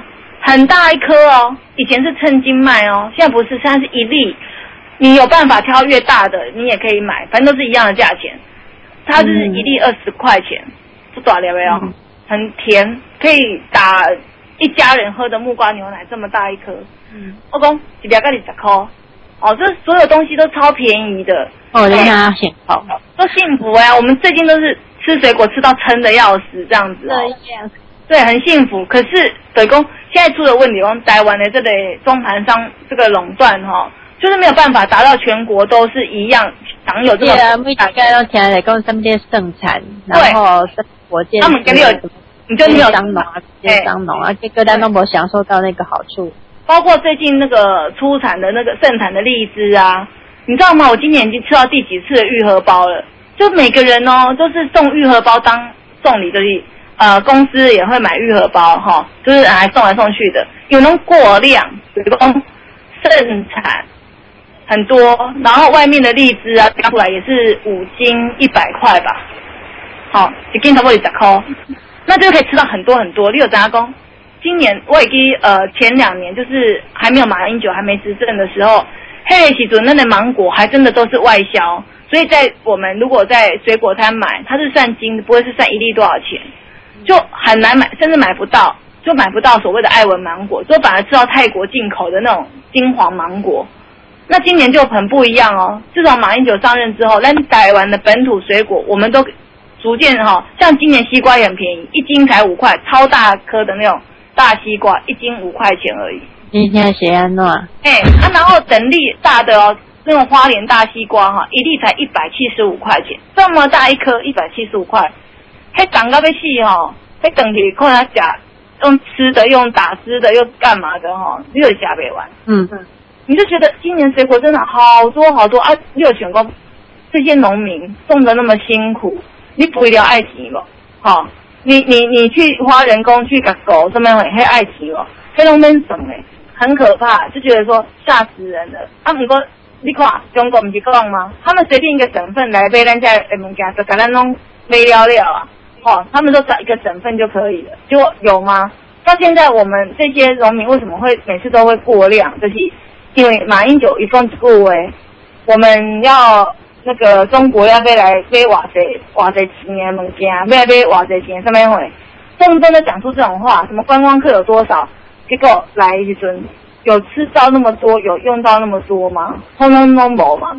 很大一颗哦，以前是称斤卖哦，现在不是，现在是一粒。你有办法挑越大的，你也可以买，反正都是一样的价钱。它是一粒20块钱，不短了没有？很甜，可以打一家人喝的木瓜牛奶，这么大一颗。我讲一百个20块，哦，这所有东西都超便宜的。 哦，你看幸福， 都幸福呀！我们最近都是吃水果吃到撑的要死，这样子哦。对，很幸福。可是对公现在出了问题，我们台湾的这个中盘商这个垄断哈。就是没有办法达到全国都是一样享有这个。对啊， 每家都听来讲什么的盛产，然后火箭， 他们跟你有，你就没有商农啊，结果咱都没享受到那个好处。 包括最近那个出产的那个盛产的荔枝啊，你知道吗？我今年已经吃到第几次的玉荷包了，就每个人哦都是送玉荷包当送礼的礼，公司也会买玉荷包哈，就是拿来送来送去的，有那种过量，有那种盛产。很多，然后外面的荔枝啊，拿出来也是5斤100块吧，好，一斤差不多20块，那就可以吃到很多很多。你有知道今年我已经前2年就是还没有马英九还没执政的时候，黑的时阵那的芒果还真的都是外销，所以在我们如果在水果摊买，它是算斤，不会是算一粒多少钱，就很难买，甚至买不到，就买不到所谓的爱文芒果，就反而吃到泰国进口的那种金黄芒果。那今年就很不一样哦。自从马英九上任之后，那台湾的本土水果，我们都逐渐像今年西瓜也很便宜，1斤才5块，超大颗的那种大西瓜，1斤5块钱而已。 你现在写安怎？ 然后整粒大的哦，那种花莲大西瓜哈，一粒才175块钱，这么大一颗175块，还长到要死哦，还等起看他假用吃的、用打汁的、又干嘛的哈，你就吃不完。你就觉得今年水果真的好多好多啊！你有想过这些农民种的那么辛苦，你不一定要爱钱了，好，你去花人工去给狗这边会爱钱了，黑龙边省很可怕，就觉得说吓死人了。不过你看中国不是讲吗？他们随便一个省份来买咱家的物件，就给咱弄买了啊，他们都找一个省份就可以了，结果有吗？到现在我们这些农民为什么会每次都会过量？就是因为马英九一讲一句话，我们要那个中国要来买偌济钱的物件，要买偌济钱什么会，动不动就讲出这种话，什么观光客有多少，结果来一阵有吃到那么多，有用到那么多吗？通通都没嘛。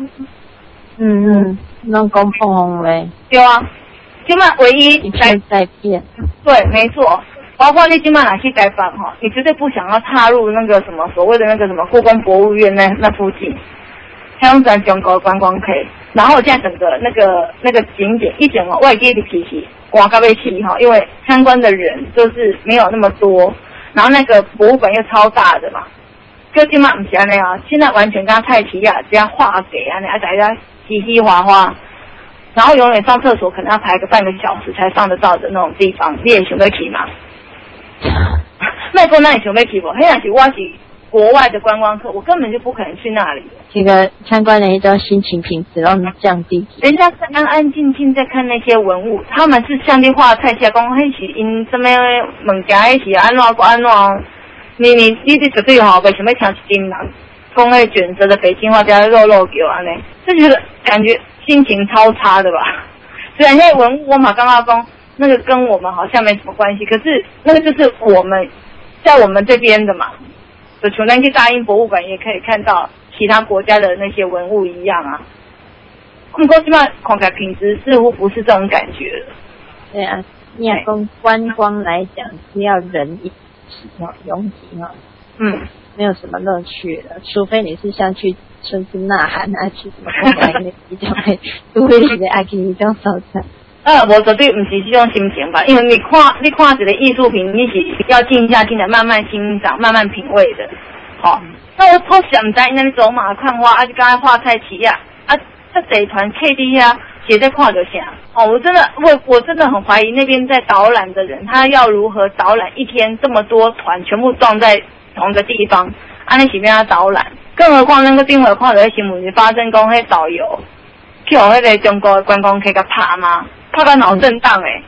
拢讲碰红嘞。 对啊，今麦唯一在变。 对，没错。包括你今晚哪去采访哈，你绝对不想要踏入那个什么所谓的那个什么故宫博物院那附近，香港中国观光客，然后现在整个那个景点一整外界的体系广告被起哈，因为参观的人就是没有那么多，然后那个博物馆又超大的嘛，就今晚不是那样，现在完全跟泰奇亚这样画给啊，大家嘻嘻哈哈。然后永远上厕所可能要排个半个小时才上得到的那种地方，你也想得起吗？那说那你想要去不？那是我是国外的观光客，我根本就不可能去那里。 这个参观的一种心情品质让降低。 人家是安安静静在看那些文物，他们是像你画菜下讲，那是因什么物件，那是安怎？你绝对袂想要听一群人讲那卷舌的北京话加肉叫安尼，就觉得感觉心情超差的吧。虽然那些文物我嘛刚刚讲。那个跟我们好像没什么关系，可是那个就是我们在我们这边的嘛，就像咱去大英博物馆也可以看到其他国家的那些文物一样啊。不过现在看起来品质似乎不是这种感觉了。 对啊，你要从观光来讲，只要人一起拥挤没有什么乐趣了，除非你是像去春之呐喊啊，去什么公园那比较会，除非你的爱去一种烧菜。 我绝对不是这种心情吧，因为你看一个艺术品，你是要静下心来慢慢欣赏、慢慢品味的。那我好想在那里走马看花，就刚才画菜齐呀，这这团 K D 啊，写在看就行。我真的很怀疑那边在导览的人，他要如何导览一天这么多团全部撞在同一个地方，那是要导览。更何况那个顶回看到新闻发生讲，迄导游去互迄个中国的观光客甲拍吗？拍到脑震荡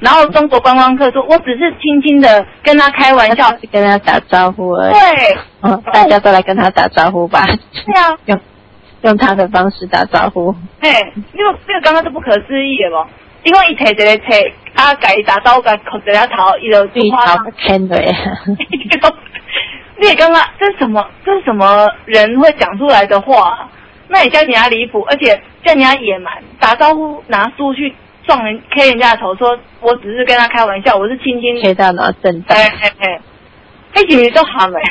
然后中国观光客说，我只是轻轻的跟他开玩笑， 跟他打招呼而已。 对， 大家都来跟他打招呼吧。 对啊， 用他的方式打招呼。 嘿，因为这个刚刚是不可思议的不？因为伊摕一个册，啊，甲伊打招呼，甲扣一个头，伊就对头牵对。 你也刚刚这是什么人会讲出来的话？那也叫人家离谱，而且叫人家野蛮，打招呼拿书去撞人 K 人家的头，说我只是跟他开玩笑，我是轻轻 K 到脑震荡。 那其实都好没。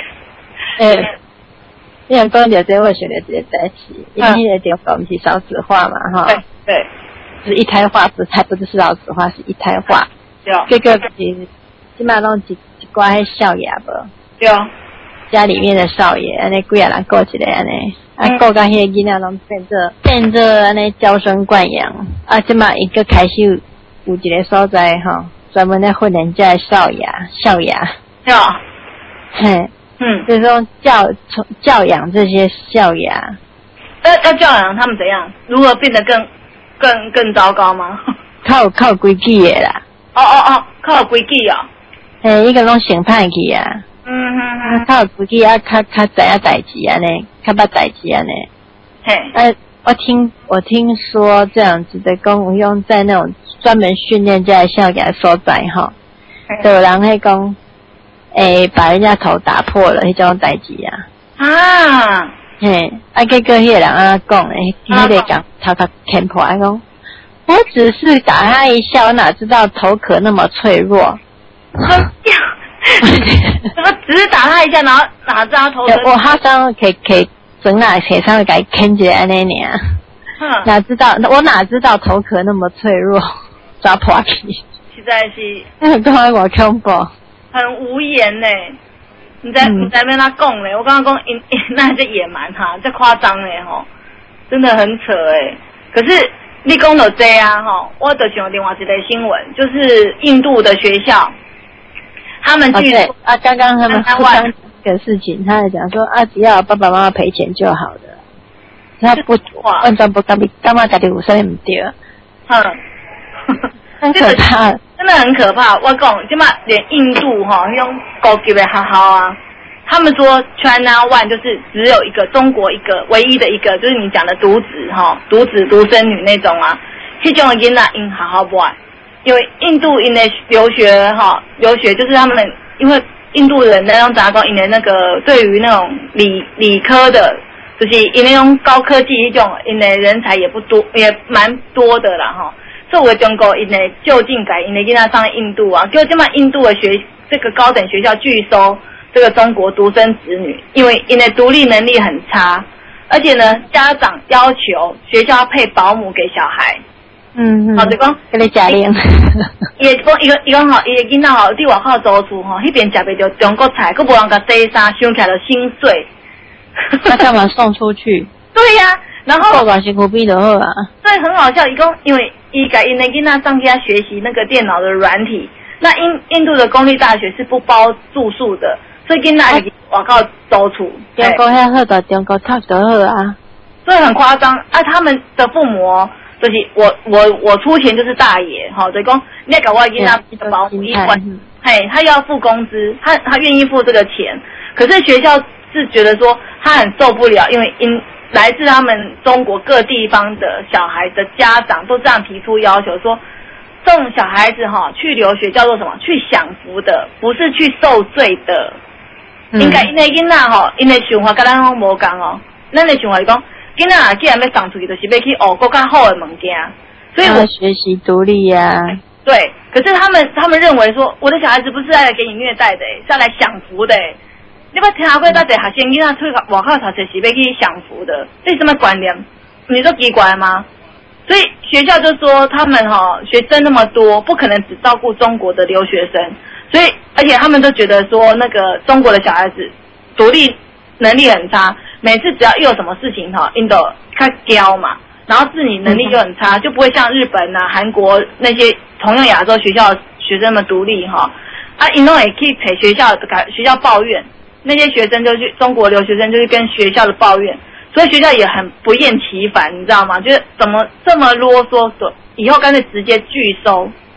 你讲讲到这，我想到这个代志，因为那个地方不是少子化嘛，哈。 对。 就是一胎化，不是少子化，是一胎化。 对。 这个是起码拢一寡迄少爷无。 对。 家里面的少爷，安尼几啊人顾一个安尼，顾到迄个囡仔拢变做安尼娇生惯养，即马一个开始有一个所在吼，专门在训练这少爷。 对。 嘿，就是说教养这些少爷。 要教养他们怎样？如何变得更糟糕吗？ 靠规矩的啦。 靠规矩哦。 嘿，伊个拢成歹去啊。靠规矩啊，较知影代志安尼，较捌代志安尼。 嘿。 我听说这样子的公用在那种专门训练这些少爷所在吼，就有人会讲，把人家头打破了，迄种代志啊。嘿，结果迄个人讲诶，迄个讲头牵破，讲我只是打他一下，我哪知道头壳那么脆弱。 怎么只是打他一下，然后哪知道他头壳？ 我好像可以整哪车上面给牵起来安尼尔。哪知道头壳那么脆弱，抓破去。 实在是。 讲我恐怖。 很无言呢。你在要他讲嘞，我刚刚讲那是野蛮哈，这夸张嘞吼，真的很扯哎。可是你讲到这啊哈，我就想另外一个新闻，就是印度的学校。他们据说刚刚他们讲这个事情，他在讲说只要爸爸妈妈赔钱就好了，他不完全不干嘛家己有啥唔对，很可怕， 真的很可怕。我讲，起码连印度哈那种高级的学校啊，他们说 China One 就是只有一个中国一个唯一的一个，就是你讲的独子独生女那种啊，这种囡仔因好好玩。因为印度因的留学就是他们，因为印度人的那种杂工因的那个对于那种理科的，就是因那种高科技一种因的人才也不多，也蛮多的啦哈。所以我中国因的就近改因的囡仔上印度啊，就这么印度的这个高等学校拒收这个中国独生子女，因为因的独立能力很差，而且呢家长要求学校要配保姆给小孩。好，就讲跟你假练。 伊讲吼，伊个囡仔吼，伫外口租厝吼，迄边食袂着中国菜，佫无人甲洗衫，想起来就心碎。 那干嘛送出去？ 对呀，然后不管辛苦逼就好啊。 所以很好笑，伊讲因为伊甲因的囡仔上去学习那个电脑的软体，那印度的公立大学是不包住宿的，所以囡仔外口租厝。 中国遐好，在中国读就好啊。 所以很夸张啊！他们的父母就是我出钱就是大爷，哈，就讲你要给我囡仔的保姆一关，嘿，他要付工资，他愿意付这个钱，可是学校是觉得说他很受不了，因为来自他们中国各地方的小孩的家长都这样提出要求说，送小孩子哈去留学叫做什么？去享福的，不是去受罪的。应该因为囡仔吼，因的想法跟咱拢无共哦，咱的想法是讲。囡仔既然要送出去，就是要去学更加好的物件，所以我学习独立呀。 对，可是他们认为说，我的小孩子不是来给你虐待的，是要来享福的。你捌听过大家学生囡仔出外口读册是要去享福的，这是什么观念？你说奇怪吗？所以学校就说他们学生那么多，不可能只照顾中国的留学生，所以而且他们都觉得说那个中国的小孩子独立能力很差。每次只要一有什么事情印度较骄嘛，然后自理能力又很差，就不会像日本啊、韩国那些同样亚洲学校学生们独立印度也可以陪学校抱怨，那些学生就去中国留学生就是跟学校的抱怨，所以学校也很不厌其烦，你知道吗？就是怎么这么啰嗦，以后干脆直接拒收，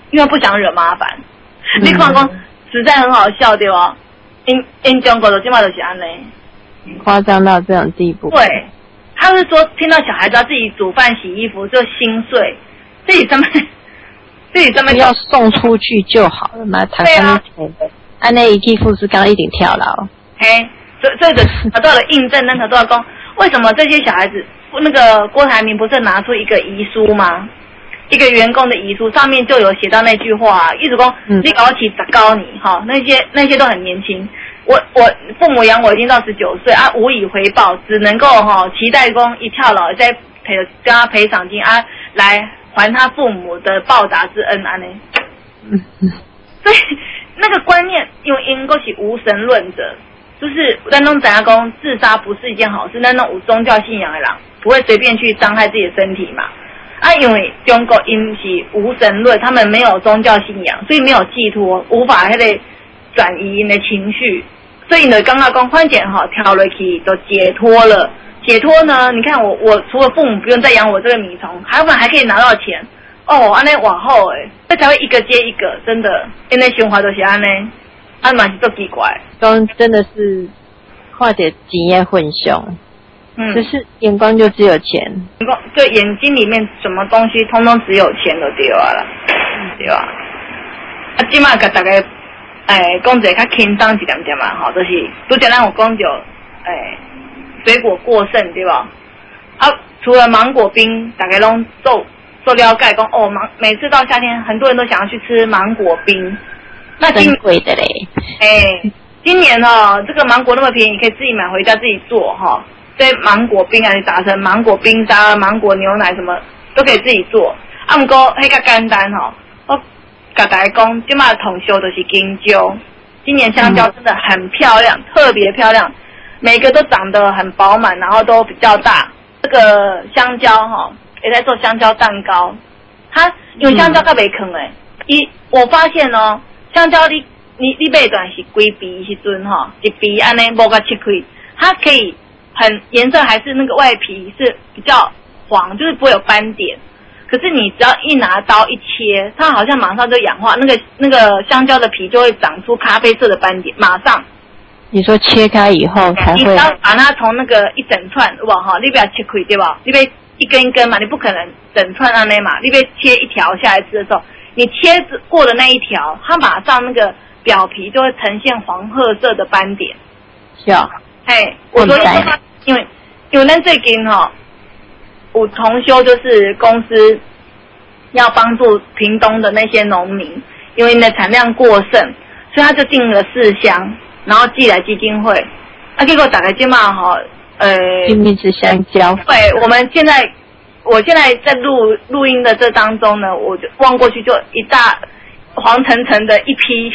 因为不想惹麻烦。你看讲实在很好笑对吧？因中国的今嘛就是安尼， 夸张到这种地步。 对，他是说听到小孩子要自己煮饭洗衣服就心碎，自己上面要送出去就好了嘛，他对啊， 按那一替富士康一定跳牢。 嘿，所以的得到了印证，那得到讲为什么这些小孩子，那个郭台铭不是拿出一个遗书吗？一个员工的遗书上面就有写到那句话，一直说你搞起咋高你哈，那些都很年轻。我父母养我已经到19岁啊，无以回报，只能够期待公一跳楼再跟他赔偿金啊，来还他父母的报答之恩安呢。所以那个观念，因为因都是无神论者，就是咱拢知影讲自杀不是一件好事，那种有宗教信仰的人不会随便去伤害自己的身体嘛。啊，因为中国因是无神论，他们没有宗教信仰，所以没有寄托，无法转移因的情绪，所以呢，刚刚讲关键跳下去就解脱了。解脱呢，你看我除了父母不用再养我这个米虫，还可以拿到钱哦，安尼往后这才会一个接一个，真的，因为循环都是安尼，嘛是都奇怪。 刚真的是看到钱的混凶。就是眼光就只有钱， 就眼睛里面什么东西通通只有钱就对了，对吧？啊，今嘛给大家讲一个较轻松一点嘛，就是拄则咱有讲到水果过剩对吧？啊，除了芒果冰，大家拢做了解讲哦，每次到夏天，很多人都想要去吃芒果冰，那真贵的嘞。 今年这个芒果那么便宜，可以自己买回家自己做所以芒果冰啊，你打成芒果冰沙、芒果牛奶什么都可以自己做。啊，不过迄个简单我甲大家讲，今嘛统修都是香蕉。今年香蕉真的很漂亮，特别漂亮，每个都长得很饱满，然后都比较大。这个香蕉也在做香蕉蛋糕。它因为香蕉较袂坑我发现香蕉你买段是规皮时阵一皮安尼无甲切开，它可以。颜色还是那个外皮是比较黄，就是不会有斑点。可是你只要一拿刀一切，它好像马上就氧化，那个香蕉的皮就会长出咖啡色的斑点，马上。 你说切开以后才会？ 你要把它从那个一整串，哇你不要切开对吧？你别一根一根嘛，你不可能整串按那嘛，你别切一条下来吃的时候，你切过的那一条，它马上那个表皮就会呈现黄褐色的斑点。 是啊。 我昨天因为咱最近有重修，就是公司要帮助屏东的那些农民，因为你的产量过剩，所以他就进了4箱，然后寄来基金会。结果打开金嘛明明是香蕉。 对，我现在在录音的这当中呢，我就望过去就一大黄澄澄的一批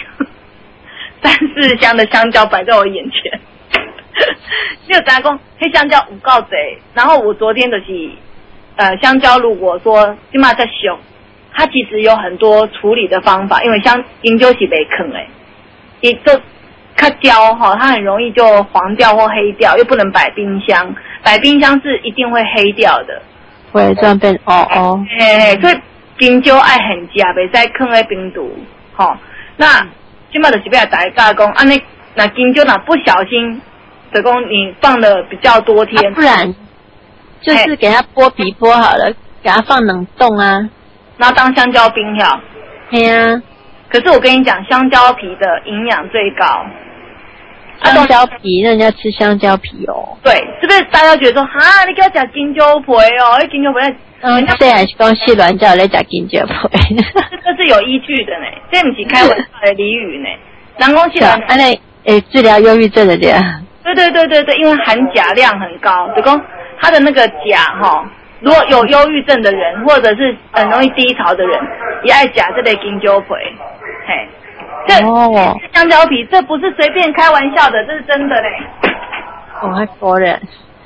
3-4箱的香蕉摆在我眼前。就大家讲黑香蕉有够多，然后我昨天就是香蕉如果说今嘛在熊，它其实有很多处理的方法，因为香蕉是袂坑你就它焦它很容易就黄掉或黑掉，又不能摆冰箱，摆冰箱是一定会黑掉的， 会这样变所以香蕉爱很加，袂使坑在冰毒那今嘛就是要大家讲，那香蕉不小心。手工你放了比较多天， 不然就是给它剥皮剥好了，给它放冷冻啊， 然后当香蕉冰条。 对啊， 可是我跟你讲，香蕉皮的营养最高。 香蕉皮，人家吃香蕉皮哦。 对，是不是大家觉得说你给我吃香蕉皮香蕉皮。 这还是讲细卵叫来吃香蕉皮。 这是有依据的呢，这不是开玩笑的俚语呢。人讲细卵， 治疗忧郁症的这样。 对，因为含钾量很高，就讲它的那个钾如果有忧郁症的人，或者是很容易低潮的人，也爱钾这类香蕉皮。这香蕉皮，这不是随便开玩笑的，这是真的嘞。 果然。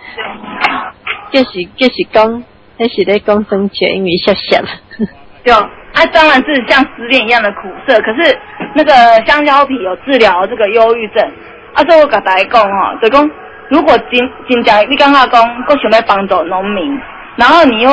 就是讲，那是在讲生气，因为涩涩。 对，当然是像失恋一样的苦涩，可是那个香蕉皮有治疗这个忧郁症。所以我跟大家讲就讲如果真正你刚刚讲，我想要帮助农民，然后你又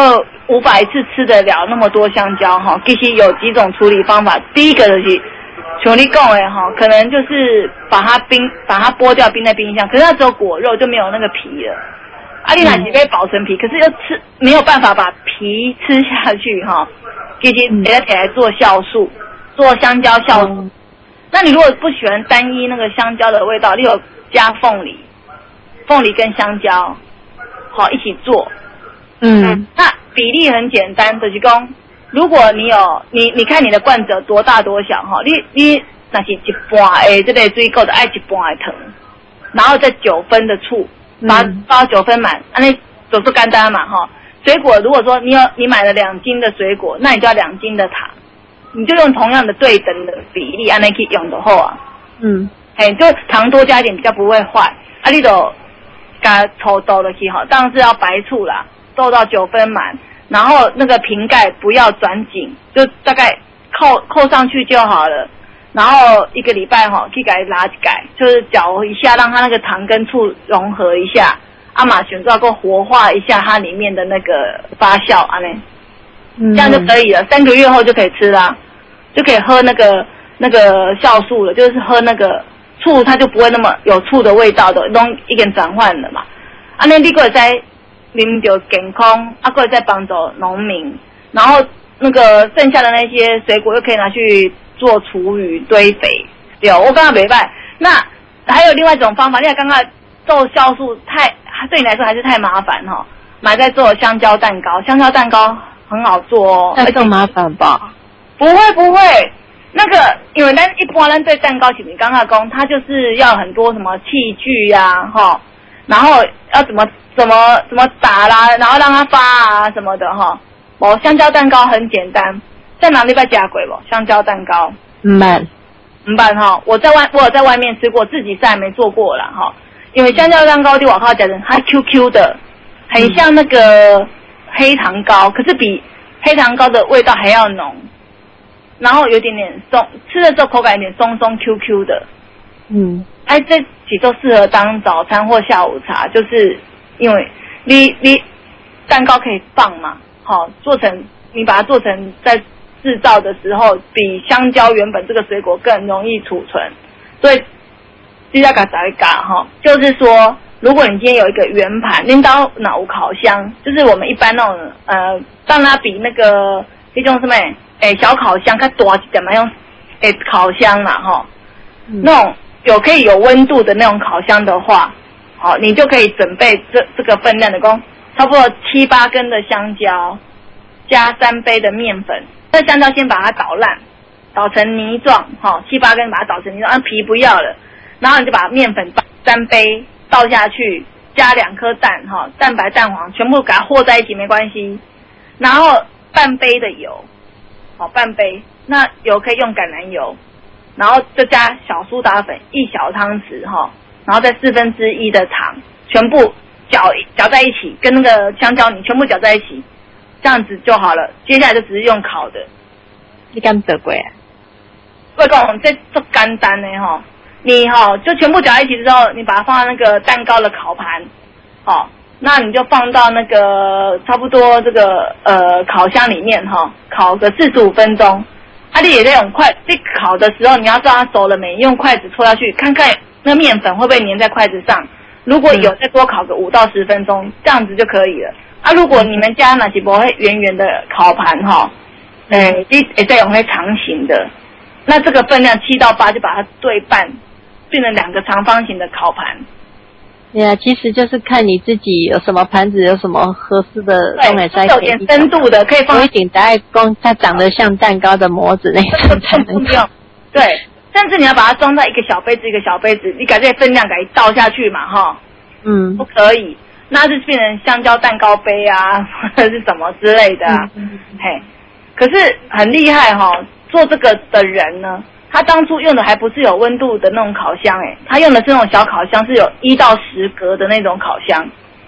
无法一次吃得了那么多香蕉哈，其实有几种处理方法。第一个就是像你讲的哈，可能就是把它剥掉，冰在冰箱，可是它只有果肉就没有那个皮了。啊，你若是要保存皮，可是又没有办法把皮吃下去哈，其实给它起来做酵素，做香蕉酵素。那你如果不喜欢单一那个香蕉的味道，你有加凤梨跟香蕉，好一起做。那比例很简单，就是说，如果你看你的罐子有多大多小哈，你那是一半的这个水果的爱一半的糖，然后再9分的醋，把它包9分满，安尼就是简单嘛哈。水果如果说你买了2斤的水果，那你就要2斤的糖，你就用同样的对等的比例安尼去用就好啊。就糖多加一点比较不会坏，啊你就给它抽豆的去哈，当然是要白醋啦。豆到9分满，然后那个瓶盖不要转紧，就大概扣上去就好了。然后1个礼拜去给它拉起来，就是搅一下，让它那个糖跟醋融合一下。嘛选择够活化一下它里面的那个发酵这样就可以了。3个月后就可以吃啦，就可以喝那个酵素了，就是喝那个醋，它就不会那么有醋的味道的，都一点转换了嘛。你可以在啉到健康，可以再帮助农民，然后那个剩下的那些水果又可以拿去做厨余堆肥。对，我刚刚没办。那还有另外一种方法，你看刚刚做酵素对你来说还是太麻烦哈。买在做香蕉蛋糕，香蕉蛋糕很好做哦， 那更麻烦吧？ 不会，那个因为一般对蛋糕，你刚刚讲，它就是要很多什么器具呀，然后要怎么打啦，然后让它发啊什么的哈。香蕉蛋糕很简单，在哪里加过不？香蕉蛋糕唔办哈，我有在外面吃过，自己是还没做过啦哈。因为香蕉蛋糕的我靠讲的，它 QQ 的，很像那个黑糖糕，可是比黑糖糕的味道还要浓，然后有点松，吃的时候口感有点松 QQ 的。这几都适合当早餐或下午茶，就是因为你蛋糕可以放嘛，你把它做成在制造的时候，比香蕉原本这个水果更容易储存，所以这要搞一搞就是说，如果你今天有一个圆盘，拎到哪有烤箱，就是我们一般那种让它比那个那种什么小烤箱较大一点嘛，用烤箱啦那种可以有温度的那种烤箱的话，你就可以准备这个分量的差不多7、8根的香蕉，加3杯的面粉。那香蕉先把它捣烂，捣成泥状，7、8根把它捣成泥状，皮不要了，然后你就把面粉3杯倒下去，加2颗蛋蛋白蛋黄全部给它和在一起没关系，然后半杯的油，半杯，那油可以用橄榄油。然后就加小苏打粉1小汤匙然后再1/4的糖，全部搅在一起，跟那个香蕉泥全部搅在一起，这样子就好了。接下来就只是用烤的。 你敢做过啊？ 我讲这做简单的你就全部搅在一起之后，你把它放在那个蛋糕的烤盘，那你就放到那个差不多这个烤箱里面烤个45分钟。你也在用你烤的时候，你要知道它熟了没，用筷子戳下去，看看那面粉会不会粘在筷子上。如果有，再多烤个5到10分钟，这样子就可以了。如果你们家那是不会圆圆的烤盘你也在用那长形的，那这个分量7到8就把它对半，变成2个长方形的烤盘。 对啊，其实就是看你自己有什么盘子，有什么合适的用来塞。 有点深度的，可以放一点大概它长得像蛋糕的模子那种才能用。 对，甚至你要把它装在一个小杯子，你把这分量给倒下去嘛不可以，那就变成香蕉蛋糕杯啊，或者是什么之类的可是很厉害做这个的人呢，他当初用的还不是有温度的那种烤箱他用的是那种小烤箱，是有1到10格的那种烤箱。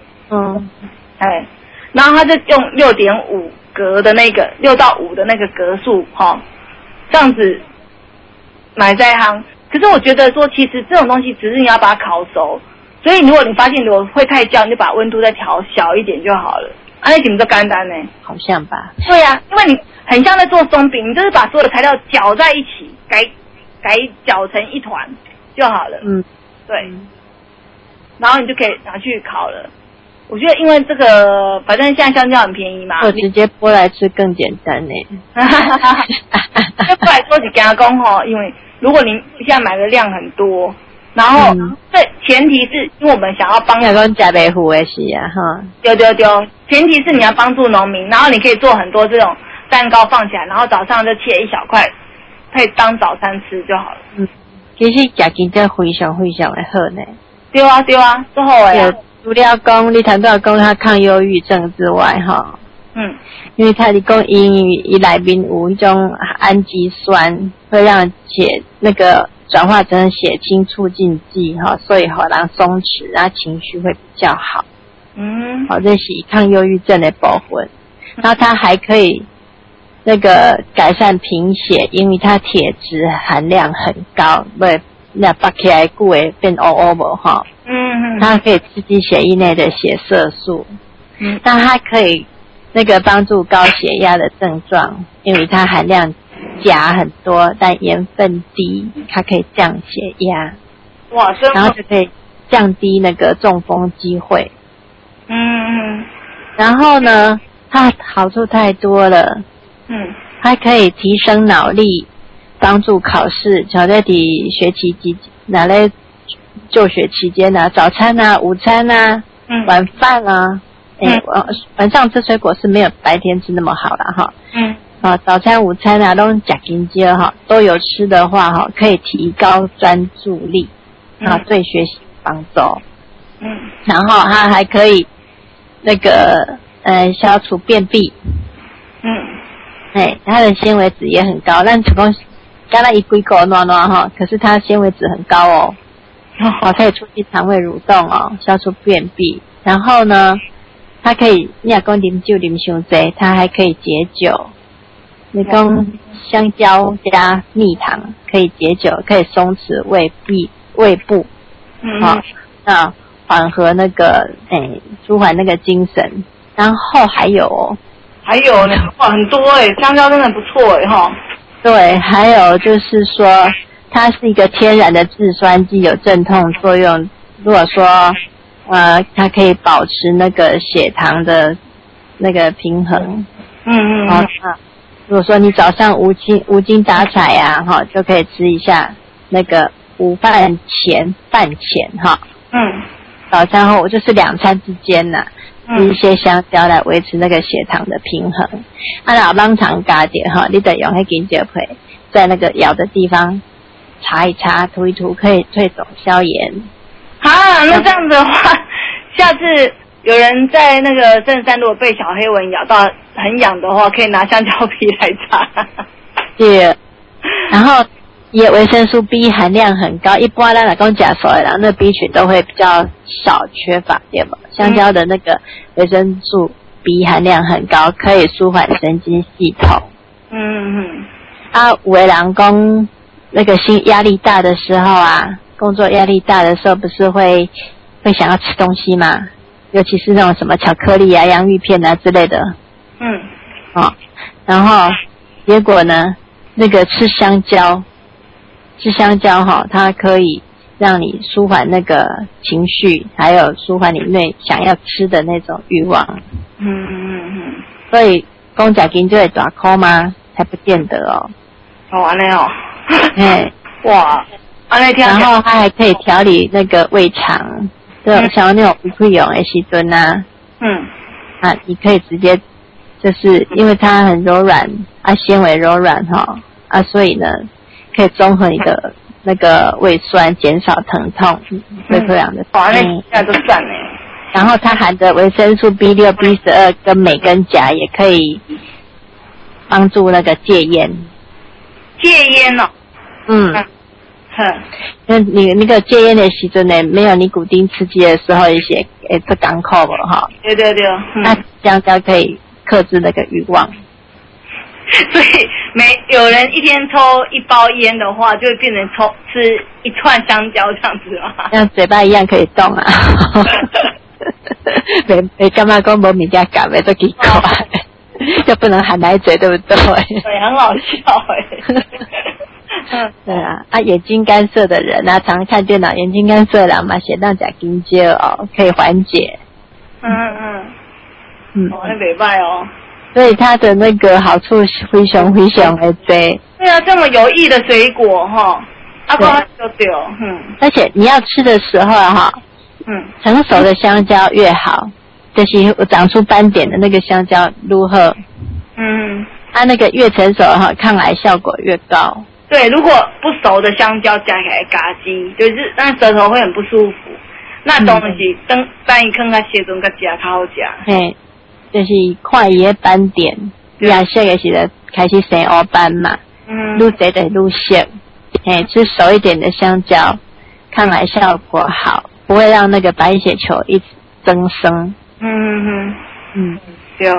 然后他就用6.5格的那个6到5的那个格数这样子买在行。可是我觉得说，其实这种东西只是你要把它烤熟，所以如果你发现如果会太焦，你就把温度再调小一点就好了。 那怎么就简单呢？ 好像吧。 对啊，因为你很像在做松饼，你就是把所有的材料搅在一起，改搅成一团就好了。对。然后你就可以拿去烤了。我觉得因为这个，反正现在香蕉很便宜嘛， 我直接剥来吃更简单呢。 就不来说是加工吼，因为如果您现在买的量很多，然后对，前提是因为我们想要帮。 讲讲加白糊的是啊哈。 对，前提是你要帮助农民，然后你可以做很多这种蛋糕放起来，然后早上就切一小块，可以当早餐吃就好了。 其实食金这非常的好呢。 对啊，最好的呀。 除了讲你谈到讲它抗忧郁症之外哈，因为它的讲因为伊内面有一种氨基酸，会让血那个转化成血清促进剂哈，所以好让松弛，然后情绪会比较好。好，这是抗忧郁症的部分。然后它还可以那个改善贫血，因为它铁质含量很高，不那拔起来久会变乌乌无哈。它可以刺激血液内的血色素。那它可以那个帮助高血压的症状，因为它含量钾很多，但盐分低，它可以降血压。哇，然后就可以降低那个中风机会。然后呢，它好处太多了。它可以提升脑力，帮助考试，像在学期拿来就学期间啊，早餐啊、午餐啊、晚饭啊，晚上吃水果是没有白天吃那么好啦哈。早餐、午餐啊，都吃金蕉哈，都有吃的话哈，可以提高专注力，对学习帮助。然后它还可以那个消除便秘。它的纤维质也很高，但成功刚才一规口暖暖哈，可是它纤维质很高哦。可以促进肠胃蠕动哦，消除便秘。然后呢，它可以你讲啉酒啉伤济，它还可以解酒。你讲香蕉加蜜糖可以解酒，可以松弛胃部。那缓和那个舒缓那个精神。然后还有呢，哇，很多香蕉真的不错哈。 对，还有就是说。它是一个天然的制酸剂，有镇痛作用。如果说它可以保持那个血糖的那个平衡。如果说你早上无精打采啊就可以吃一下那个午饭饭前早餐后就是2餐之间呐，吃一些香蕉来维持那个血糖的平衡。老帮肠加点你得用那金蕉皮在那个咬的地方。擦一擦，涂一涂，可以退肿消炎。 那这样的话，下次有人在那个正山如果被小黑蚊咬到很痒的话，可以拿香蕉皮来擦。 对，然后也维生素 B 含量很高，一般咱来讲吃素的人，那 B 群都会比较少缺乏，对吧？香蕉的那个维生素 B 含量很高，可以舒缓神经系统。有的人讲。那个压力大的时候啊，工作压力大的时候，不是会想要吃东西吗？尤其是那种什么巧克力啊、洋芋片啊之类的。然后结果呢，那个吃香蕉它可以让你舒缓那个情绪，还有舒缓你内想要吃的那种欲望。所以讲吃金就会大颗吗？才不见得哦。 安尼哦。哇， 然后它还可以调理那个胃肠，像那种胃溃疡的时阵啊，你可以直接就是因为它很柔软纤维柔软所以呢可以中和你的那个胃酸，减少疼痛，胃溃疡的。 那都算呢。 然后它含的维生素 B6、B12跟镁跟钾也可以帮助那个戒烟。 戒烟哦。 因为你那个戒烟的时阵呢，没有尼古丁刺激的时候，一些这港口了哈。 对。 那香蕉可以克制那个欲望。 所以有人一天抽1包烟的话，就会变成吃1串香蕉这样子吗？ 像嘴巴一样可以动啊。 没干嘛讲无物件夹的都奇怪，就不能喊奶嘴，对不对？ 对，很好笑对啊，眼睛干涩的人啊，常看电脑，眼睛干涩的人嘛，血当甲金蕉哦，可以缓解。 那没办哦。 所以它的那个好处非常非常的多。对啊，这么有益的水果哈，就对， 而且你要吃的时候哈，成熟的香蕉越好，就是长出斑点的那个香蕉如何？它那个越成熟哈，抗癌效果越高。 对，如果不熟的香蕉夹起来嘎叽，就是让舌头会很不舒服。那当然是等一坑较细阵，较食较好食。 嘿，就是看伊的斑点，亚色的时候开始生黑斑嘛，愈多的愈色。嘿，吃熟一点的香蕉，抗癌效果好，不会让那个白血球一直增生。 对哦，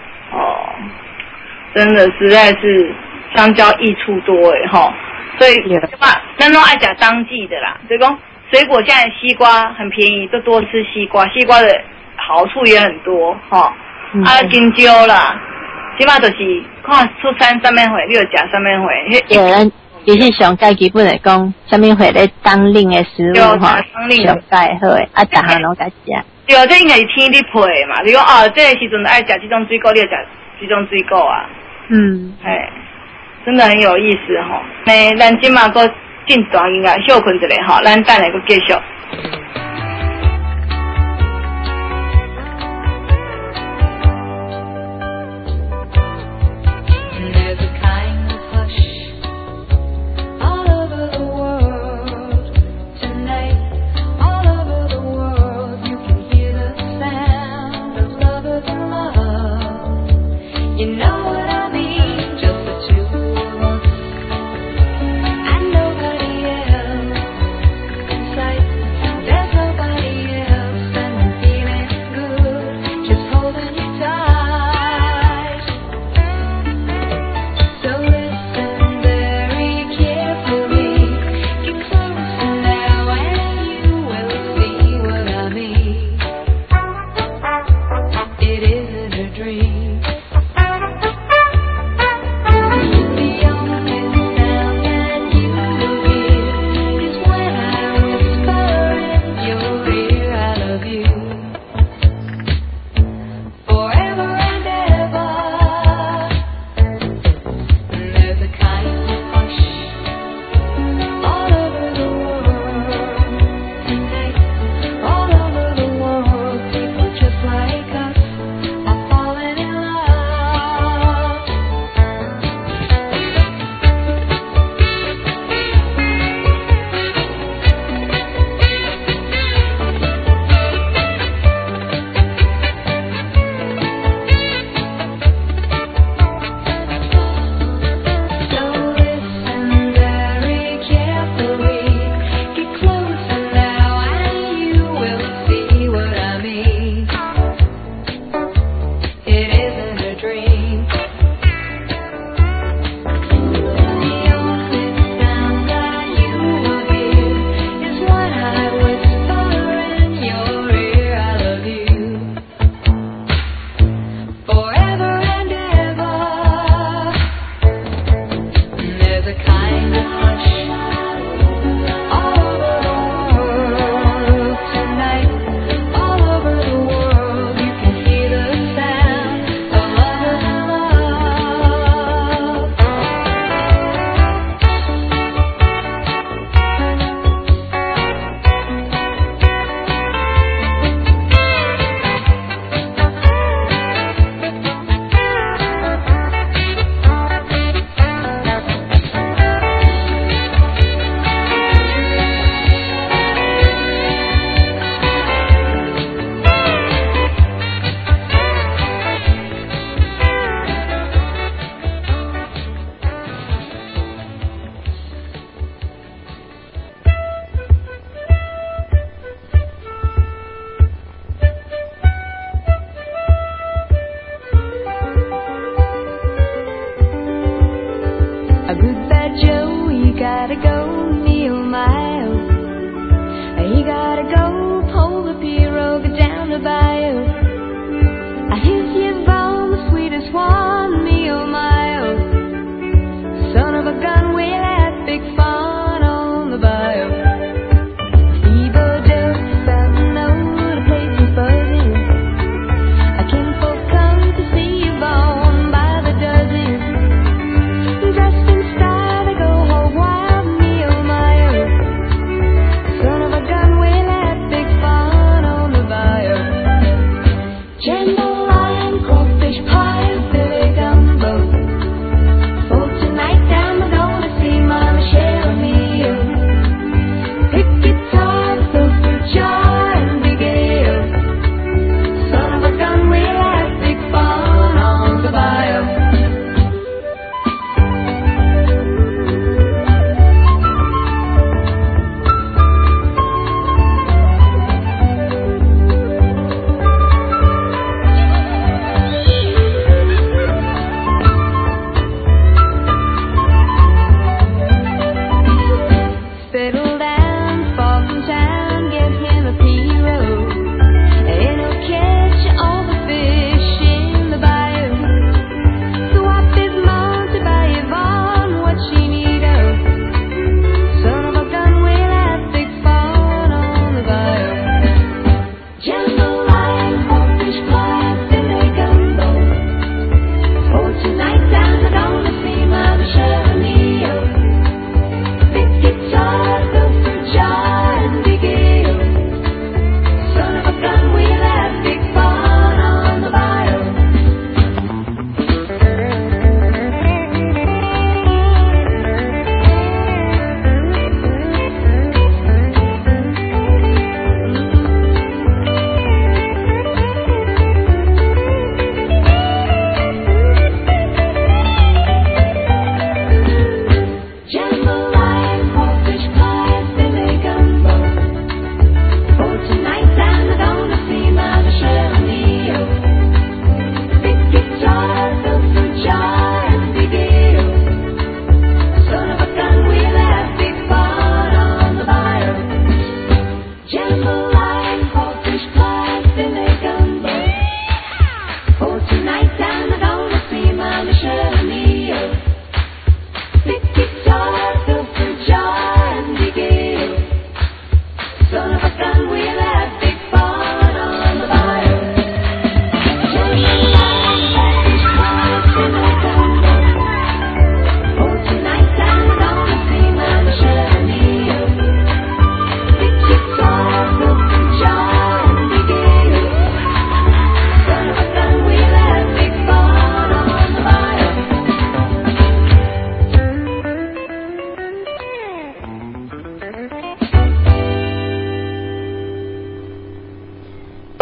真的实在是香蕉益处多哈，所以咱都爱吃当季的啦。所以讲水果现在西瓜很便宜，就多吃西瓜，西瓜的好处也很多哈。金蕉啦，起码就是看出产什么货，你就吃什么货。 有人其实上介基本来讲，什么货咧当令的食物哈，上介好诶，逐项拢甲食。 对，这应该是天你配的嘛。你讲这个时阵爱吃这种水果，你就吃这种水果啊。真的很有意思哈。咱今嘛个进段应该休困一下哈，咱等下个继续。 There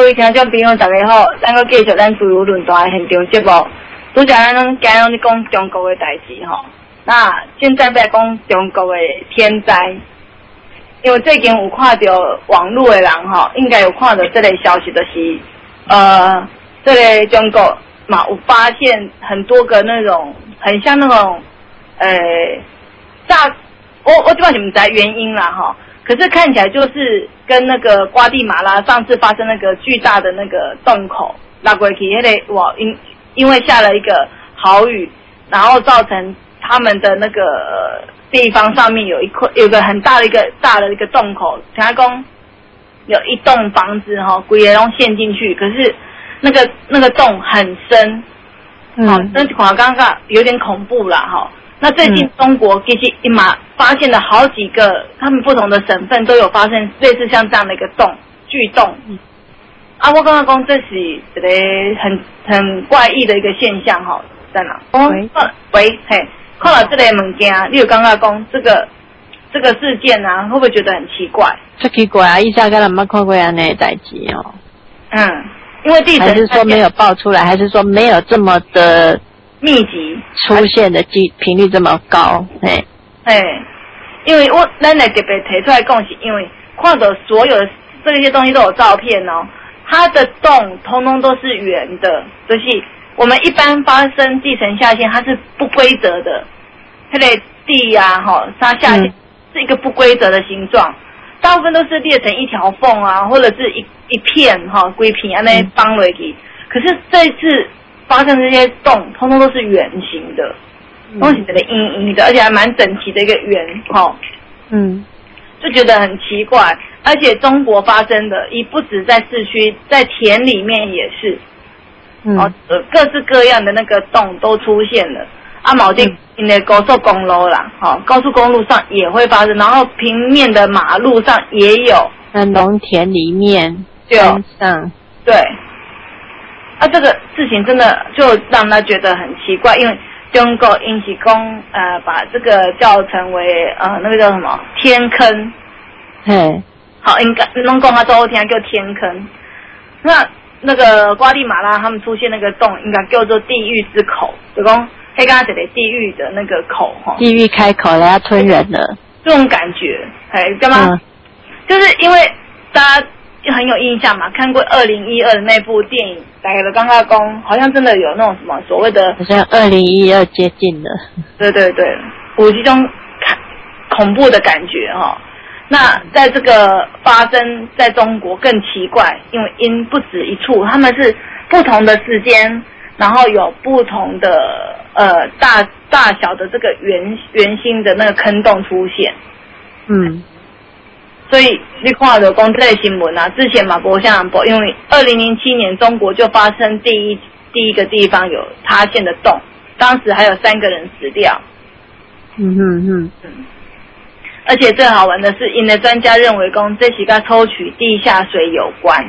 各位听众朋友大家好，咱个继续咱自由论坛的现场节目。拄则咱拢今日咧讲中国的代志吼，那现在要讲中国的天灾，因为最近有看到网络的人吼，应该有看到这个消息，就是这个中国嘛有发现很多个那种很像那种我基本上不知道原因啦哈。可是看起来就是跟那个瓜地马拉上次发生那个巨大的那个洞口拉过去，因为下了一个豪雨，然后造成他们的那个地方上面有个很大的一个洞口，他讲有一栋房子哈，规个拢陷进去，可是那个洞很深，好，那刚刚有点恐怖啦哈。那最近中国其实发现了好几个，他们不同的省份都有发生类似像这样的一个巨洞。我刚刚讲这是一个很怪异的一个现象哈，在哪？喂，嘿，看到这个物件，你有刚刚讲这个事件啊，会不会觉得很奇怪？ 很奇怪啊，以前敢没看过安尼代志哦。 因为地震还是说没有爆出来，还是说没有这么的密集出现的频率这么高？ 因为咱来特别提出来讲，是因为看到所有的这些东西都有照片哦，它的洞通通都是圆的，就是我们一般发生地层下陷，它是不规则的，它的地啊它下陷是一个不规则的形状，大部分都是裂成一条缝啊，或者是一片规片安尼放落去。可是这一次发生这些洞，通通都是圆形的，都是这个阴阴的，而且还蛮整齐的一个圆就觉得很奇怪。而且中国发生的，不止在市区，在田里面也是，各式各样的那个洞都出现了。某些的高速公路啦，高速公路上也会发生，然后平面的马路上也有， 农田里面， 山上， 对。这个事情真的就让他觉得很奇怪，因为中国因是讲把这个叫成为那个叫什么天坑，好，应该弄讲他最好听叫天坑。那个瓜地马拉他们出现那个洞，应该叫做地狱之口，就讲黑刚才的地狱的那个口地狱开口了，要吞人了， 这种感觉，干嘛？就是因为大家很有印象嘛，看过2012的那部电影，大概的刚刚讲，好像真的有那种什么所谓的， 好像2012接近了， 对，有这种恐怖的感觉那在这个发生在中国更奇怪，因为因不止一处，他们是不同的时间，然后有不同的大小的这个圆心的那个坑洞出现，所以你看到讲这个新闻啊，之前嘛没像播，因为2007年中国就发生第一个地方有塌陷的洞，当时还有3个人死掉。而且最好玩的是，因的专家认为讲这是跟抽取地下水有关。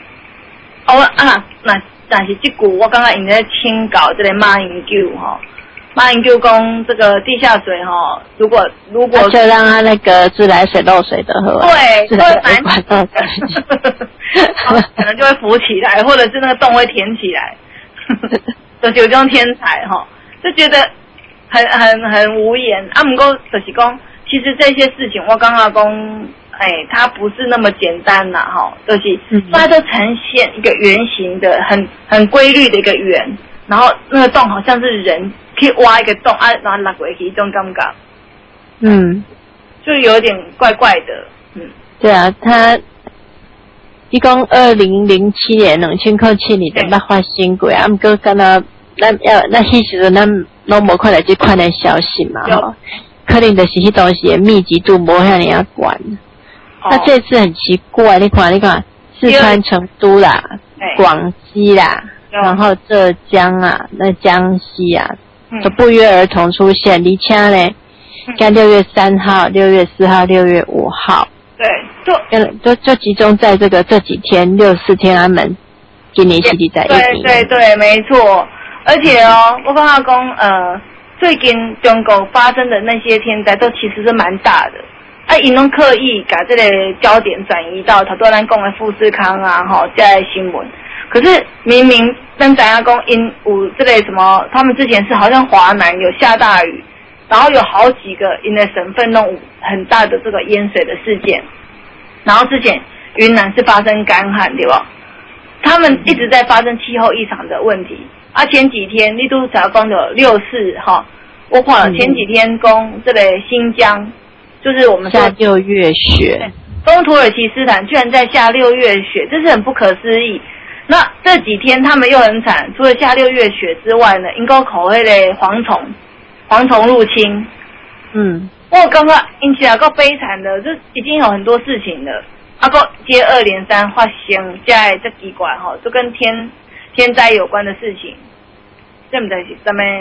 那是这股我刚刚因在清稿这个马英九马英九讲这个地下水如果就让他那个自来水漏水的喝， 对， 自来水管道可能就会浮起来，或者是那个洞会填起来，就是有这种天才就觉得很无言。不过就是讲，其实这些事情我刚刚讲，它不是那么简单啦就是它都呈现一个圆形的很规律的一个圆，然后那个洞好像是人可以挖一个洞然后拉过去这种感觉，就有点怪怪的， 对啊，他一共2007年2007年就捌发生过不过敢若迄时阵咱拢无看到这款的消息嘛可能就是迄当时的密集度无遐尔啊悬。那这次很奇怪，你看，四川成都啦，广西啦，然后浙江啊，那江西啊，都不约而同出现，而且呢，像6月3号、6月4号、6月5号，就集中在这几天6-4天，他们今年是在一起。 对，没错。而且我刚刚讲最近中国发生的那些天灾都其实是蛮大的， 因拢刻意把这个焦点转移到头拄咱讲的富士康啊，这些新闻。可是明明咱知影讲因有这个什么，他们之前是好像华南有下大雨，然后有好几个因的省份弄有很大的这个淹水的事件，然后之前云南是发生干旱，对吧？他们一直在发生气候异常的问题。前几天你都才讲的6·4我看了前几天讲这个新疆，就是我们说下6月雪， 东土耳其斯坦居然在下6月雪，这是很不可思议。那这几天他们又很惨，除了下6月雪之外呢，应该口那个蝗虫入侵。我刚刚因起来够悲惨的，就已经有很多事情了，个接二连三发生在这奇怪就跟天灾有关的事情，这不是什么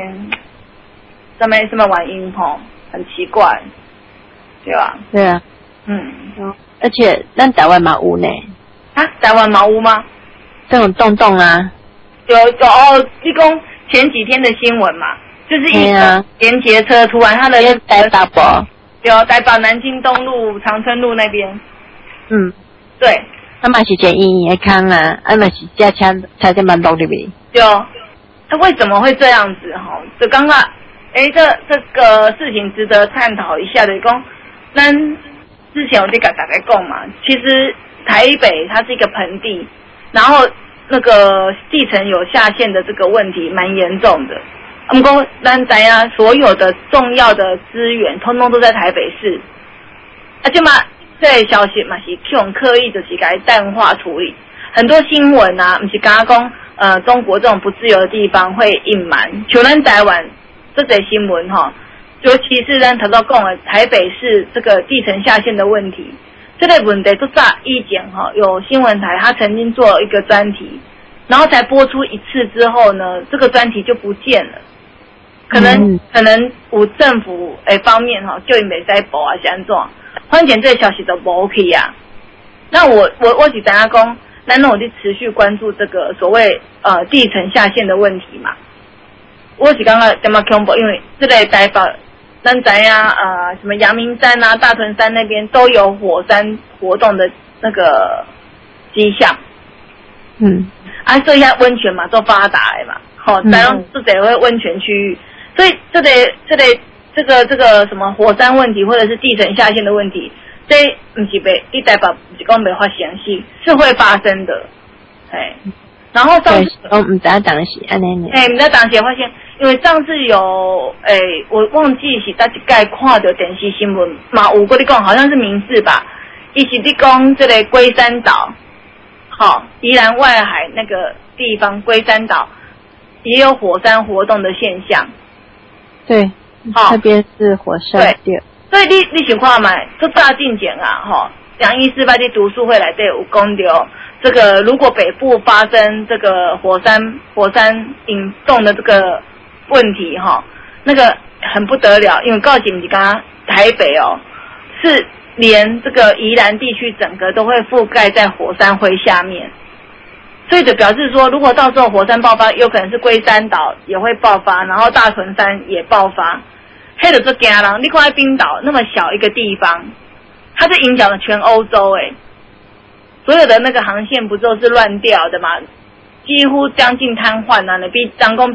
原因很奇怪，对吧？ 对啊，而且咱台湾嘛有呢。 台湾嘛有吗？ 这种洞洞啊， 有你讲前几天的新闻嘛，就是一个连结车突然它的台北不？ 有台北南京东路、长春路那边。对。 嘛是一个圆圆的坑啊，嘛是架车才在蛮多里面。 对哦，它为什么会这样子就刚刚这个事情值得探讨一下的，讲咱之前我就跟大家讲嘛，其实台北它是一个盆地，然后那个地层有下陷的这个问题蛮严重的。不过咱知影所有的重要的资源通通都在台北市，这嘛这个消息嘛是用刻意就是给它淡化处理，很多新闻啊不是刚刚讲中国这种不自由的地方会隐瞒，像咱台湾这则新闻尤其是咱头先讲的台北市这个地层下陷的问题，这类问题都早以前有新闻台他曾经做一个专题，然后才播出一次之后呢，这个专题就不见了。可能有政府方面就因袂使播是安怎，反正这个消息都无去啊。那我是知影讲，咱有去持续关注这个所谓地层下陷的问题嘛。我是感觉点么恐怖，因为这个台北咱知影什么阳明山啊、大屯山那边都有火山活动的那个迹象。所以现在温泉嘛都发达的嘛，台湾这得会温泉区域。所以这个什么火山问题或者是地层下陷的问题，这不是你台北不是讲没发生是会发生的，然后上次不知道当时安尼呢， 不知道当时发现，因为上次有我忘记是哪一届看到电视新闻嘛，有跟你讲好像是民视吧，伊是在讲这个龟山岛，宜兰外海那个地方龟山岛也有火山活动的现象。 对，那边是火山。对， 所以你想看嘛，这大进前啊，杨医师在读书会来对有讲到，这个如果北部发生这个火山引动的这个问题那个很不得了，因为告诉你刚刚台北是连这个宜兰地区整个都会覆盖在火山灰下面。所以就表示说，如果到时候火山爆发，有可能是龟山岛也会爆发，然后大屯山也爆发。黑的这惊人，你看在冰岛那么小一个地方，它就影响了全欧洲所有的那个航线不都是乱掉的嘛，几乎将近瘫痪啊！比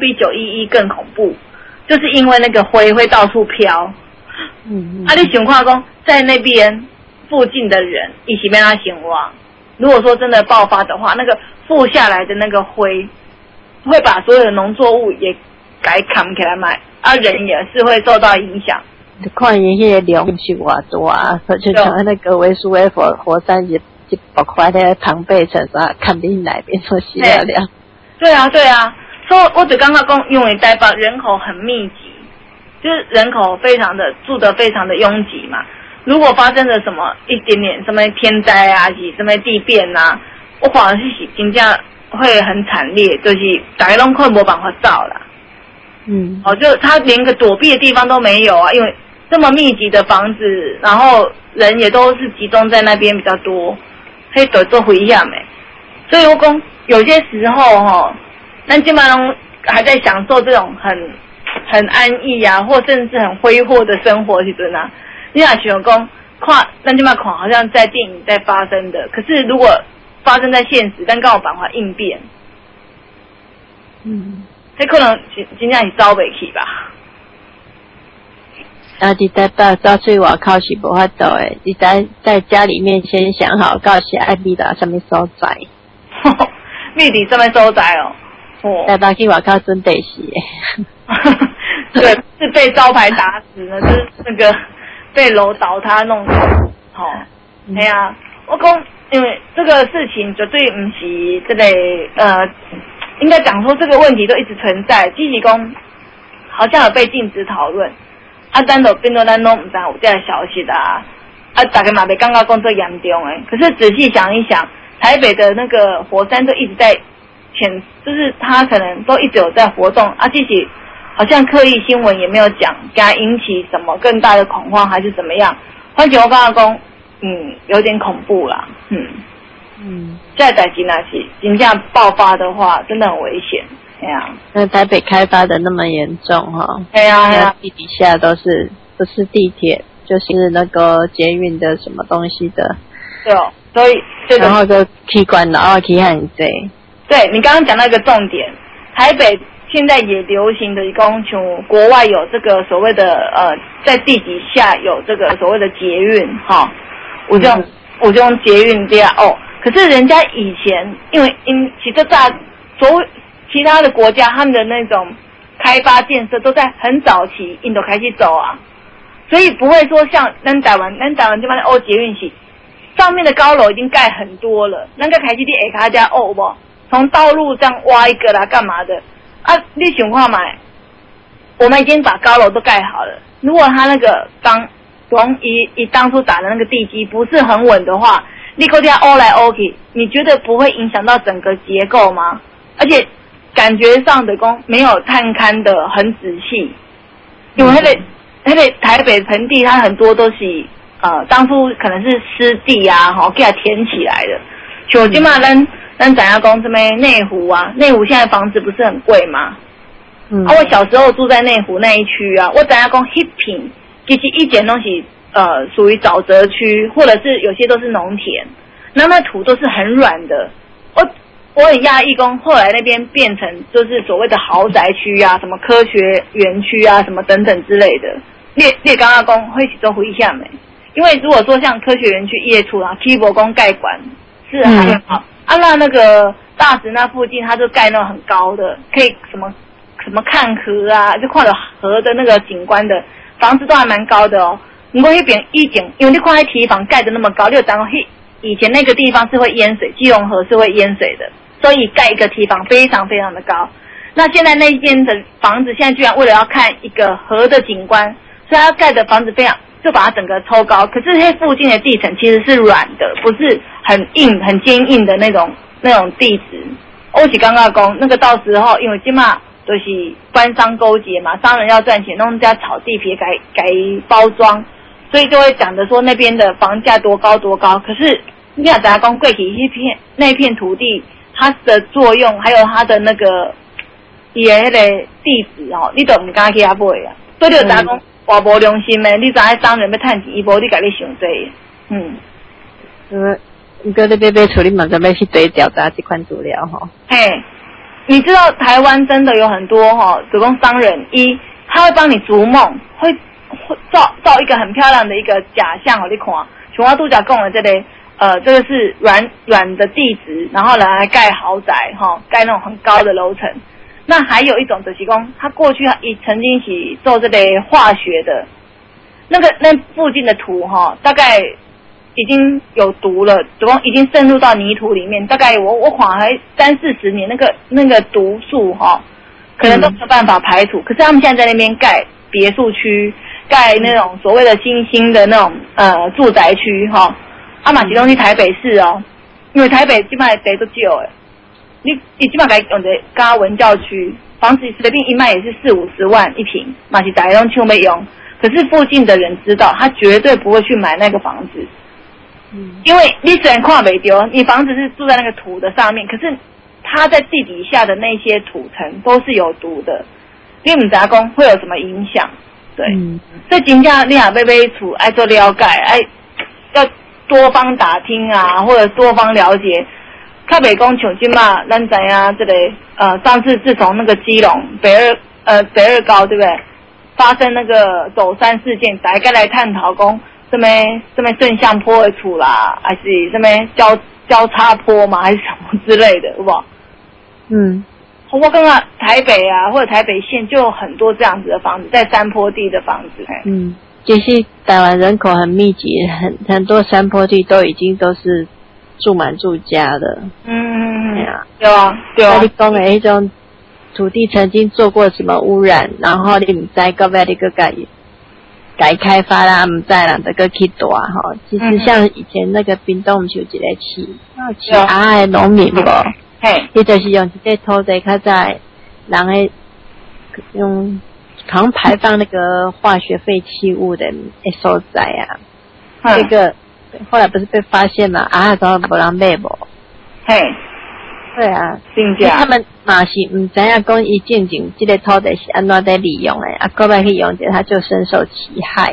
911更恐怖，就是因为那个灰会到处飘。你想看说在那边附近的人一起被他兴亡。如果说真的爆发的话，那个覆下来的那个灰会把所有的农作物也给扛起来卖，人也是会受到影响。 看伊迄个量是偌大啊，就像那个维苏威火山一爆发在庞贝城啥看冰那边说是了。 对啊，所以我只刚刚讲，因为台北人口很密集，就是人口非常的住得非常的拥挤嘛。如果发生了什么一点点什么天灾啊，是什么地变啊，我反而是真正会很惨烈，就是大家都快没办法走啦。就他连个躲避的地方都没有啊，因为这么密集的房子，然后人也都是集中在那边比较多，可以得做回一下没？所以我讲有些时候咱基本上还在享受这种很安逸啊，或甚至很挥霍的生活时阵啊，你也想讲咱这么看好像在电影在发生的，可是如果发生在现实，咱刚有办法应变。这可能真正是走不去吧。 然后伫台北走出外口是无法度诶，你在家里面先想好，到时爱去到什么所在。 你伫什么所在哦？ 台北去外口准地是诶。 对，是被招牌打死呢，就是那个被楼倒塌弄死。哎呀，我讲，因为这个事情绝对不是这个应该讲说这个问题都一直存在，只是讲好像有被禁止讨论。咱就变做咱拢唔知有这个消息啦。大家嘛袂感觉讲这严重诶，可是仔细想一想，台北的那个火山都一直在就是它可能都一直有在活动只是好像刻意新闻也没有讲，给它引起什么更大的恐慌还是怎么样。反正我感觉讲，有点恐怖啦。这代志若是真正爆发的话，真的很危险。哎呀， 那台北开发的那么严重哈， 哎呀， 地底下都是不是地铁就是那个捷运的什么东西的， 对哦，所以然后就气管然后气很贼。 对，你刚刚讲到一个重点，台北现在也流行的像国外有这个所谓的在地底下有这个所谓的捷运哈，我就用捷运这样可是人家以前因为其实其他的国家他们的那种开发建设都在很早期印度开始走所以不会说像咱台湾这边的捷运是上面的高楼已经盖很多了，那个开始在下卡家不从道路这样挖一个啦干嘛的你想看嘛，我们已经把高楼都盖好了，如果他那个当初打的那个地基不是很稳的话，你搁这样凹来凹去，你觉得不会影响到整个结构吗？而且感觉上的没有探勘的很仔细，因为那个台北盆地它很多都是当初可能是湿地给它填起来的。像现在咱知影讲什么内湖内湖现在房子不是很贵吗？我小时候住在内湖那一区我知影讲那片其实以前都是属于沼泽区，或者是有些都是农田，那土都是很软的。我很讶异后来那边变成就是所谓的豪宅区什么科学园区什么等等之类的。你刚刚讲会去做回想因为如果说像科学园区业处基博宫盖馆是还好那个大直那附近它就盖那种很高的，可以什么看河就看到河的那个景观的房子都还蛮高的不过那边以前因为你看那堤防盖的那么高，你有知道以前那个地方是会淹水，基隆河是会淹水的，所以盖一个堤防非常非常的高。那现在那边的房子现在居然为了要看一个河的景观，所以它盖的房子非常就把它整个抽高，可是那附近的地层其实是软的，不是很硬很坚硬的那种地质。我是刚刚讲那个到时候因为现在就是官商勾结嘛，商人要赚钱，弄家炒地皮改包装，所以就会讲的说那边的房价多高多高。可是你要讲讲贵体那片土地它的作用还有它的那个也那个地址你都不敢去买所以就讲话无良心的，你知影商人要赚钱，伊无你家己想济。 你搁你买厝，你嘛准备去对调查这款资料你知道台湾真的有很多主攻商人他会帮你逐梦，会造一个很漂亮的一个假象你看，像我拄则讲的这个是软的地质，然后来盖豪宅盖那种很高的楼层。那还有一种就是说他过去也曾经是做这个化学的，那附近的土大概已经有毒了，已经渗入到泥土里面，大概我看还30-40年，那个毒素可能都没有办法排除。可是他们现在在那边盖别墅区，盖那种所谓的新兴的那种住宅区嘛其中去台北市因为台北基本上地都少你基本上用的加文教区房子随便一卖也是40-50万一坪，嘛是大家都抢要用，可是附近的人知道，他绝对不会去买那个房子。因为你虽然看不到，你房子是住在那个土的上面，可是它在地底下的那些土层都是有毒的，你不知道会有什么影响。对，所以真正你也要买厝爱做了解， 多方打听啊，或者多方了解，较袂讲像今嘛，咱知影这个上次自从那个基隆北二高对不对，发生那个走山事件，大家来探讨讲什么正向坡的厝啦，还是什么交叉坡嘛，还是什么之类的，有无？嗯。我刚刚台北啊，或者台北县就有很多这样子的房子，在山坡地的房子。 嗯，其实台湾人口很密集，很多山坡地都已经都是住满住家的。对啊， 对啊，对啊。 那你讲的那种土地曾经做过什么污染，然后你唔知到尾你个改开发啦，唔知啦，这个去大哈。其实像以前那个屏东不是有一个市的农民无？ 嘿， 伊就是用这个土地，较在人诶用常排放那个化学废弃物的所在啊。这个后来不是被发现嘛？都无人买无。 嘿， 对啊， 真假？ 他们嘛是唔知影讲伊正经这个土地是安怎在利用诶，啊，过来去用者，他就深受其害。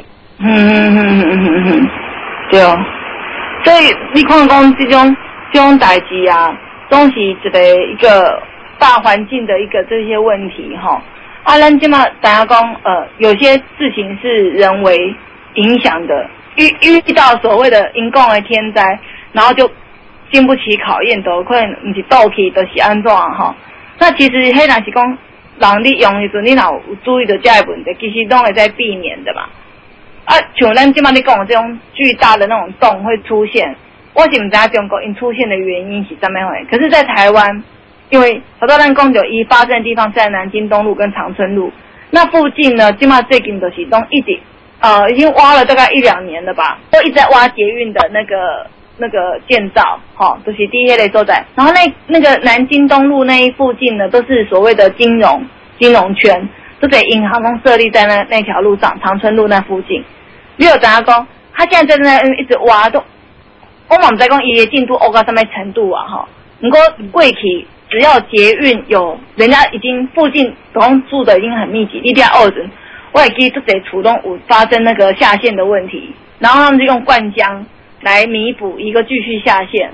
对哦。所以你看讲这种代志啊。东西一个大环境的一个这些问题哈，咱今嘛大家讲有些事情是人为影响的，遇到所谓的因讲的天灾，然后就经不起考验，都可能不是倒去，都是安怎哈？那其实迄若是讲人你用的时候，你若有注意到这个问题，其实都会在避免的嘛。像咱今嘛你讲的这种巨大的那种洞会出现。我是不知道中国因出现的原因是怎么回，可是在台湾，因为好多咱讲就伊发生的地方在南京东路跟长春路，那附近呢，今嘛最近都是都一直已经挖了大概1-2年了吧，都一直在挖捷运的那个建造，就是第一类所在。然后那个南京东路那一附近呢，都是所谓的金融圈，都在银行中设立在那条路上，长春路那附近。你有知影讲，他现在在那一直挖都。我嘛唔知讲伊的进度到什么程度啊哈，不过过去只要捷运有人家已经附近住的已经很密集，你点二准，我也记得这厝都有发生那个下线的问题，然后他们就用灌浆来弥补一个继续下线。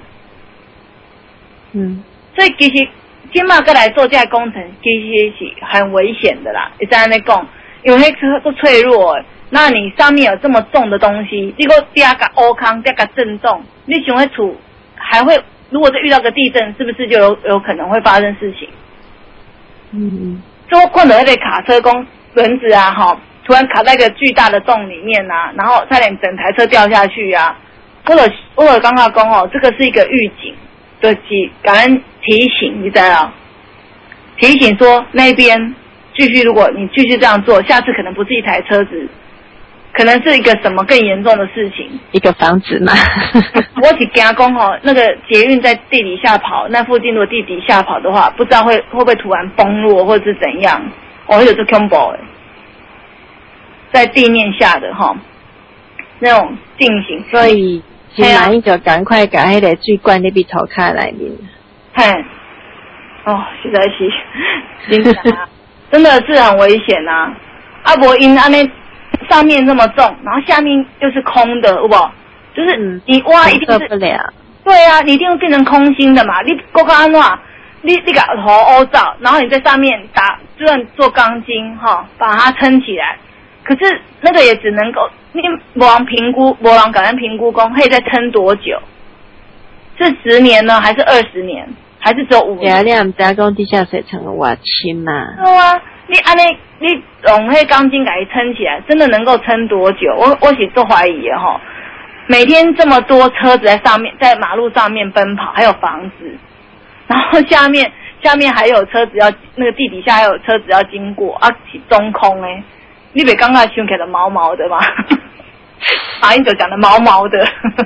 所以其实今嘛过来做这个工程，其实是很危险的啦，会知安尼讲，因为那车都脆弱的。那你上面有这么重的东西，你给我第二个凹坑，第二个震动，你想会处还会，如果是遇到个地震，是不是就有可能会发生事情？就困了那个卡车工轮子啊，突然卡在一个巨大的洞里面啊，然后差点整台车掉下去啊。或者刚刚讲这个是一个预警，就是感恩提醒，你知道？提醒说那边如果你继续这样做，下次可能不是一台车子。可能是一个什么更严重的事情？一个房子嘛。我是惊讲那个捷运在地底下跑，那附近如果地底下跑的话，不知道会不会突然崩落或者是怎样？有这恐怖的，在地面下的那种进行。所以，马英九赶快把那个水管那边头开来面。实在是，真的是很危险啊！无因安尼。上面那么重，然后下面又是空的，有无？就是你挖一定是对啊，你一定会变成空心的嘛。你够安怎？你把头凹造，然后你在上面就算做钢筋把它撑起来。可是那个也只能够，你没人评估，没人敢评估工可以再撑多久？是10年呢，还是20年？还是只有5年？你唔知讲地下水层有偌深嘛？对啊。你安尼，你用那钢筋给它撑起来，真的能够撑多久？我是做怀疑的每天这么多车子在上面，在马路上面奔跑，还有房子，然后下面还有车子要那个地底下还有车子要经过是中空你别刚刚想起来毛毛的吗？马英九讲的毛毛的。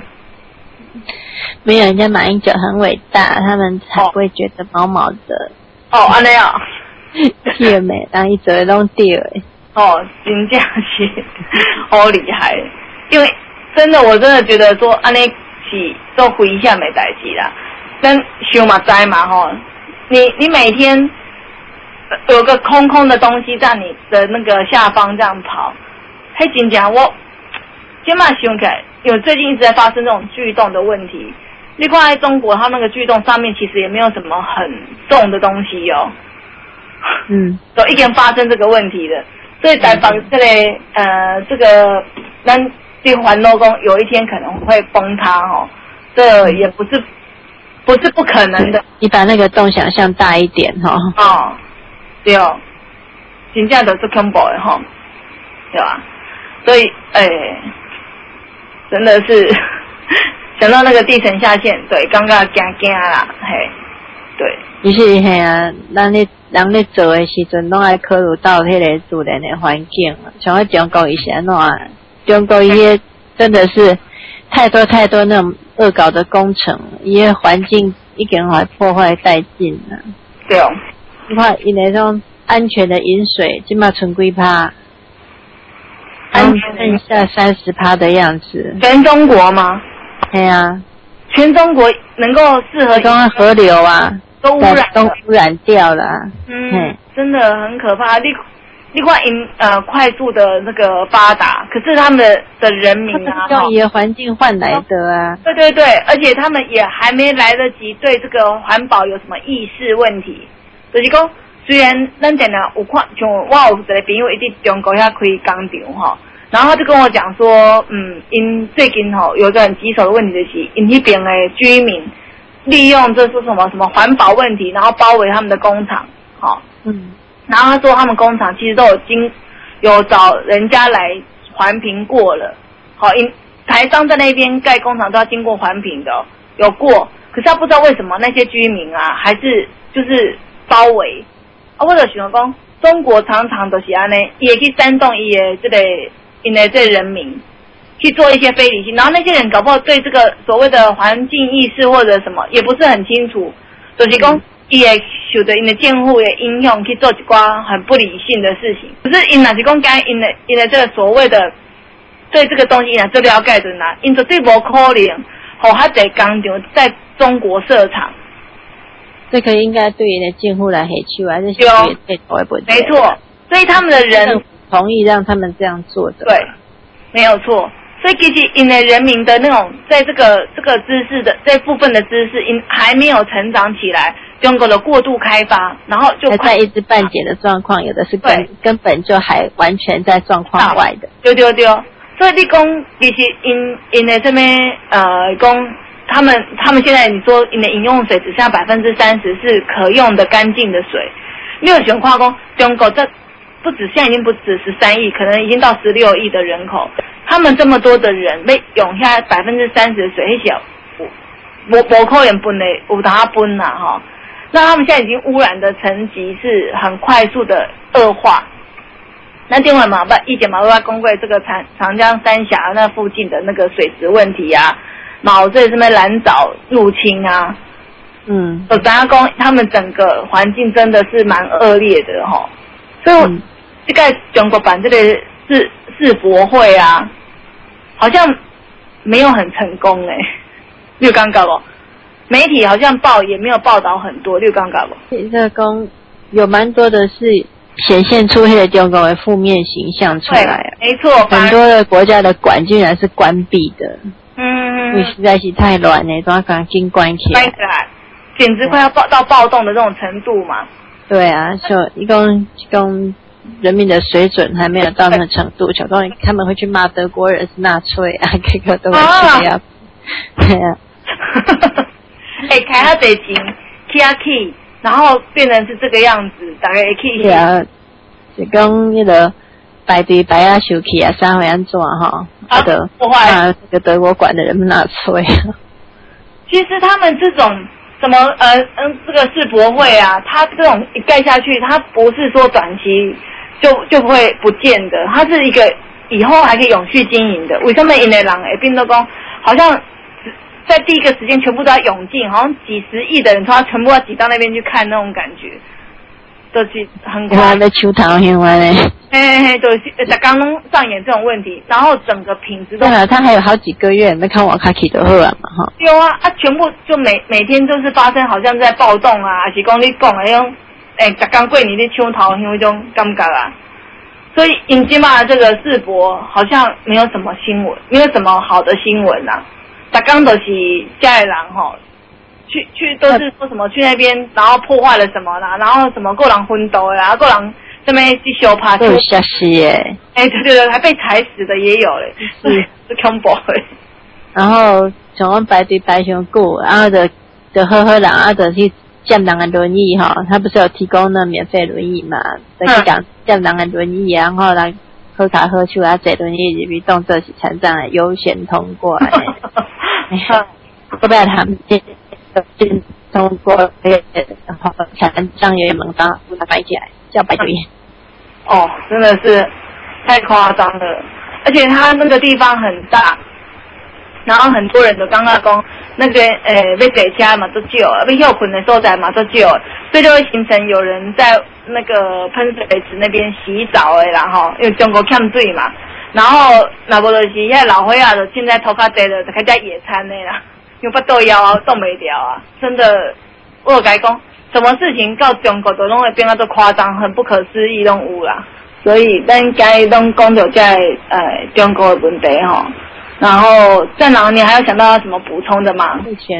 没有，人家马英九很伟大，他们才不会觉得毛毛的。安尼啊。对没？当一直拢对诶。真正是好厉害，因为我真的觉得说安尼是做危险的代志啦。咱想嘛知嘛你每天有个空空的东西在你的那个下方这样跑，真正我今嘛想起来， 有最近一直在发生这种巨洞的问题。另外，在中国，它那个巨洞上面其实也没有什么很重的东西哦。都已经发生这个问题了，所以台北这个咱这环路宫有一天可能会崩塌哦，这也不是不可能的。 你把那个洞想象大一点哈。 哦，对哦，真正就是恐怖的哈，对吧？所以真的是想到那个地层下陷，对，感觉惊啦，嘿，对。 其实嘿啊，人咧做的时阵，拢爱考虑到迄个自然的环境啊。像我中国以前喏啊，中国一些真的是太多那种恶搞的工程，一些环境已经还破坏殆尽了。 对哦， 你看因那种安全的饮水，起码存几趴，安全剩下30%的样子。 全中国吗？ 对啊， 全中国能够适合都河流啊。都污染掉了。 真的很可怕。你看快速的那个发达，可是他们的人民啊， 用一个环境换来的啊。 对，而且他们也还没来得及对这个环保有什么意识问题。就是说，虽然咱真的有看，像我有一个朋友一直中国遐开工厂哈，然后他就跟我讲说，因最近有一个很棘手的问题，就是因那边的居民。利用这是什么环保问题，然后包围他们的工厂，然后他说他们工厂其实都有找人家来环评过了，台商在那边盖工厂都要经过环评的，有过，可是他不知道为什么那些居民啊还是就是包围啊，我就想讲，中国常常都是安尼，也去煽动因的这人民。去做一些非理性，然后那些人搞不好对这个所谓的环境意识或者什么也不是很清楚，就是说也受着因的监护的影响去做一寡很不理性的事情。可是因哪是讲该因的这个所谓的对这个东西呢最了解的呢，因绝对无可能他在工厂在中国设厂。 这个应该对因的监护来下手还是没错，所以他们的人同意让他们这样做的。 对，没有错。所以其实因为人民的那种在这个知识的这部分的知识还没有成长起来，中国的过度开发，然后就还在一知半解的状况，有的是根本就还完全在状况外的。 对，所以你讲其实因的这边讲他们现在你说因的饮用水只剩下30%是可用的干净的水，你有想看讲中国这不止现在已经不止13亿，可能已经到16亿的人口。他们这么多的人被涌下30%的水，那些无可能分的，有他分啦哈。那他们现在已经污染的层级是很快速的恶化。那另外嘛，以前嘛我讲过这个长江三峡那附近的那个水质问题啊，然后这什么蓝藻入侵啊，我大家讲他们整个环境真的是蛮恶劣的哈。所以这个中国版这个世博会啊，好像没有很成功你有感觉不？媒体好像也没有报道很多，你有感觉不？ 这个讲有蛮多的是显现出那个中国的负面形象出来。 没错， 很多的国家的馆竟然是关闭的。因为实在是太乱了，都要赶紧关起来。 简直快要到暴动的这种程度嘛。 对啊，就一共人民的水准还没有到那个程度，小公他们会去骂德国人是纳粹啊，这个都会去呀。对啊。 开他得钱，去，然后变成是这个样子，大概会去。 对啊，就讲那个排队排啊受气啊，啥会安怎哈？这个德国管的人们纳粹啊。 其实他们这种什么这个世博会啊，它这种一盖下去，它不是说短期就会不见的，它是一个以后还可以永续经营的。为什么因为人会变得讲，好像在第一个时间全部都要涌进，好像几十亿的人，他全部要挤到那边去看那种感觉，就是很夸张。 在秋头乡嘞。 就是在刚刚上演这种问题，然后整个品质都。 对啊，他还有好几个月没看瓦卡奇的好啊嘛哈。 有啊，全部就每天都是发生，好像在暴动啊，还是讲你讲的种，刚过年的秋头乡那种感觉啊。 所以引进嘛这个世博好像没有什么新闻，没有什么好的新闻啊。大刚都是家里人吼，去都是说什么去那边，然后破坏了什么啦，然后什么个人昏倒啦，个人这边去修爬都有消息耶。 对对对，还被踩死的也有嘞，是恐怖的。 然后像我排队排上久，然后就好人就去占人的轮椅哈，他不是有提供那免费轮椅嘛？就去讲占人的轮椅，然后来喝卡喝酒啊，坐轮椅入去当做是残障的优先通过。我带他们进通过残障也门当把它摆起来，叫排队。 哦，真的是太夸张了，而且他那个地方很大。然后很多人都刚刚讲那个要坐车嘛都少，要休困的所在嘛都少，所以就会形成有人在那个喷水池那边洗澡的啦吼，因为中国欠水嘛。然后那无就是遐老伙仔就现在头壳低了，就开始野餐的啦，因为腹肚枵啊，冻袂掉啊，真的，我有甲伊讲，什么事情到中国都拢会变到这夸张，很不可思议拢有啦。所以咱今日拢讲到这中国的问题吼。然后战狼，你还有想到什么补充的吗？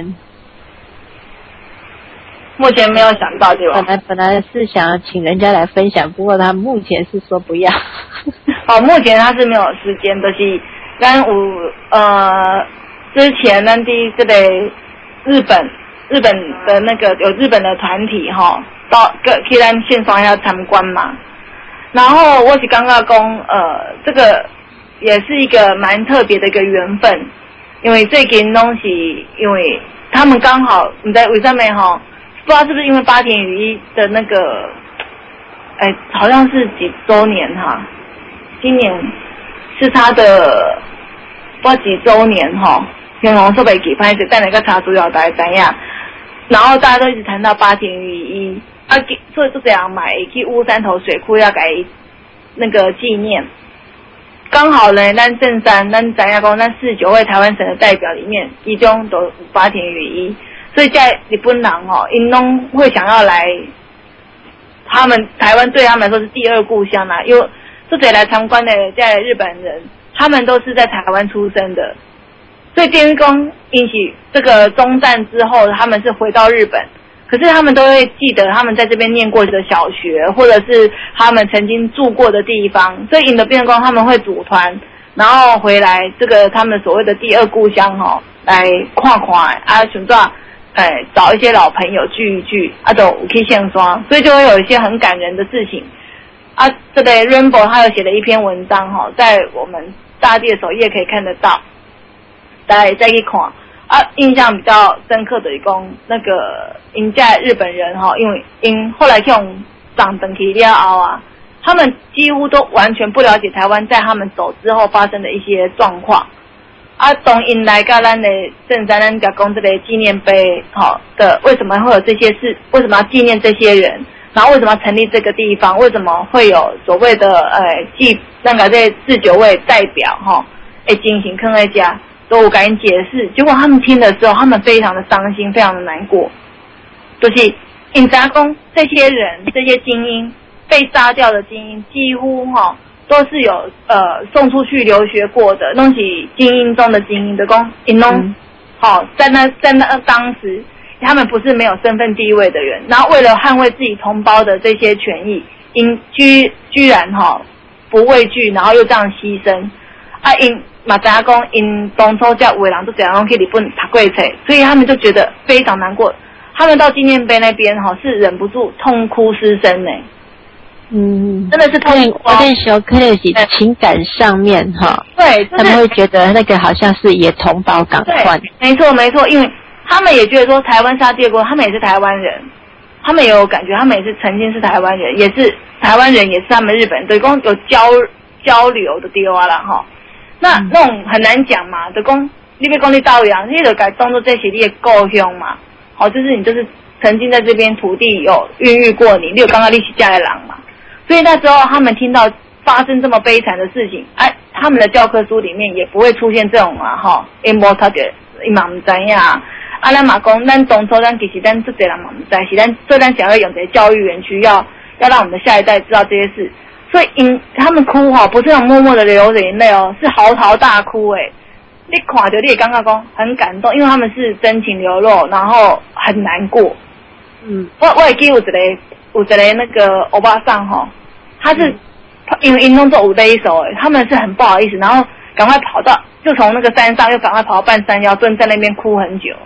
目前没有想到对吧？ 本来是想请人家来分享，不过他目前是说不要。 哦，目前他是没有时间，就是咱有之前咱的这个日本的那个有日本的团体哈，到去咱线上要参观嘛。然后我是刚刚讲这个。也是一个蛮特别的一个缘分，因为最近东西，因为他们刚好你在为什么哈，不知道是不是因为八田雨衣的那个，好像是几周年哈，今年是他的不知道几周年哈，天龙说北给拍子，但那个查资料大家怎样，然后大家都一直谈到八田雨衣啊，所以就这样买去乌山头水库要给那个纪念。刚好呢，咱正山，咱知影讲，咱49位台湾省的代表里面，其中都有八田雨衣，所以在日本人因拢会想要来，他们台湾对他们来说是第二故乡啦。有这些来参观的在日本人，他们都是在台湾出生的，所以电于讲，因是这个中战之后，他们是回到日本。可是他们都会记得他们在这边念过的小学，或者是他们曾经住过的地方，所以引得变工他们会组团，然后回来这个他们所谓的第二故乡来看看啊，想做找一些老朋友聚一聚啊，都可以现刷，所以就会有一些很感人的事情啊。这个 Rainbow 他有写了一篇文章在我们大地的首页可以看得到，大家再去看。印象比较深刻的一讲，那个因在日本人因为因后来用长等去了后啊，他们几乎都完全不了解台湾在他们走之后发生的一些状况。当因来到咱的正山，咱讲这个纪念碑的，为什么会有这些事？为什么要纪念这些人？然后为什么要成立这个地方？为什么会有所谓的那个这49位代表进行坑在家？都有赶紧解释，结果他们听的时候，他们非常的伤心，非常的难过。就是因知讲这些人，这些精英被杀掉的精英，几乎都是有送出去留学过的，拢是精英中的精英的讲，因拢在那当时，他们不是没有身份地位的人，然后为了捍卫自己同胞的这些权益，居然不畏惧，然后又这样牺牲因。嘛，知影讲因当初才有的人都这样去日本读过册，所以他们就觉得非常难过。他们到纪念碑那边是忍不住痛哭失声呢。真的是痛哭。 我跟小可能是情感上面对， 他们会觉得那个好像是也同胞港换。 没错没错，因为他们也觉得说台湾杀第二国，他们也是台湾人，他们也有感觉，他们也是曾经是台湾人，也是台湾人，也是他们日本人，对，讲有交流的地方啦那种很难讲嘛，就讲你要讲你到样，你就该当作这是你的故乡嘛。就是你就是曾经在这边土地有孕育过你，你有刚刚你是家的人嘛。所以那时候他们听到发生这么悲惨的事情，他们的教科书里面也不会出现这种因无他就伊嘛唔知影咱嘛讲，咱当初咱其实这些人嘛唔知，是咱所以咱想要用这些教育园区，要让我们的下一代知道这些事。 所以他们哭不是那种默默的流着眼泪是嚎啕大哭你看到你也刚刚讲很感动，因为他们是真情流露，然后很难过。我会记有一个那个欧巴桑他是因为运动做五杯手他们是很不好意思，然后赶快跑到就从那个山上又赶快跑到半山腰蹲在那边哭很久。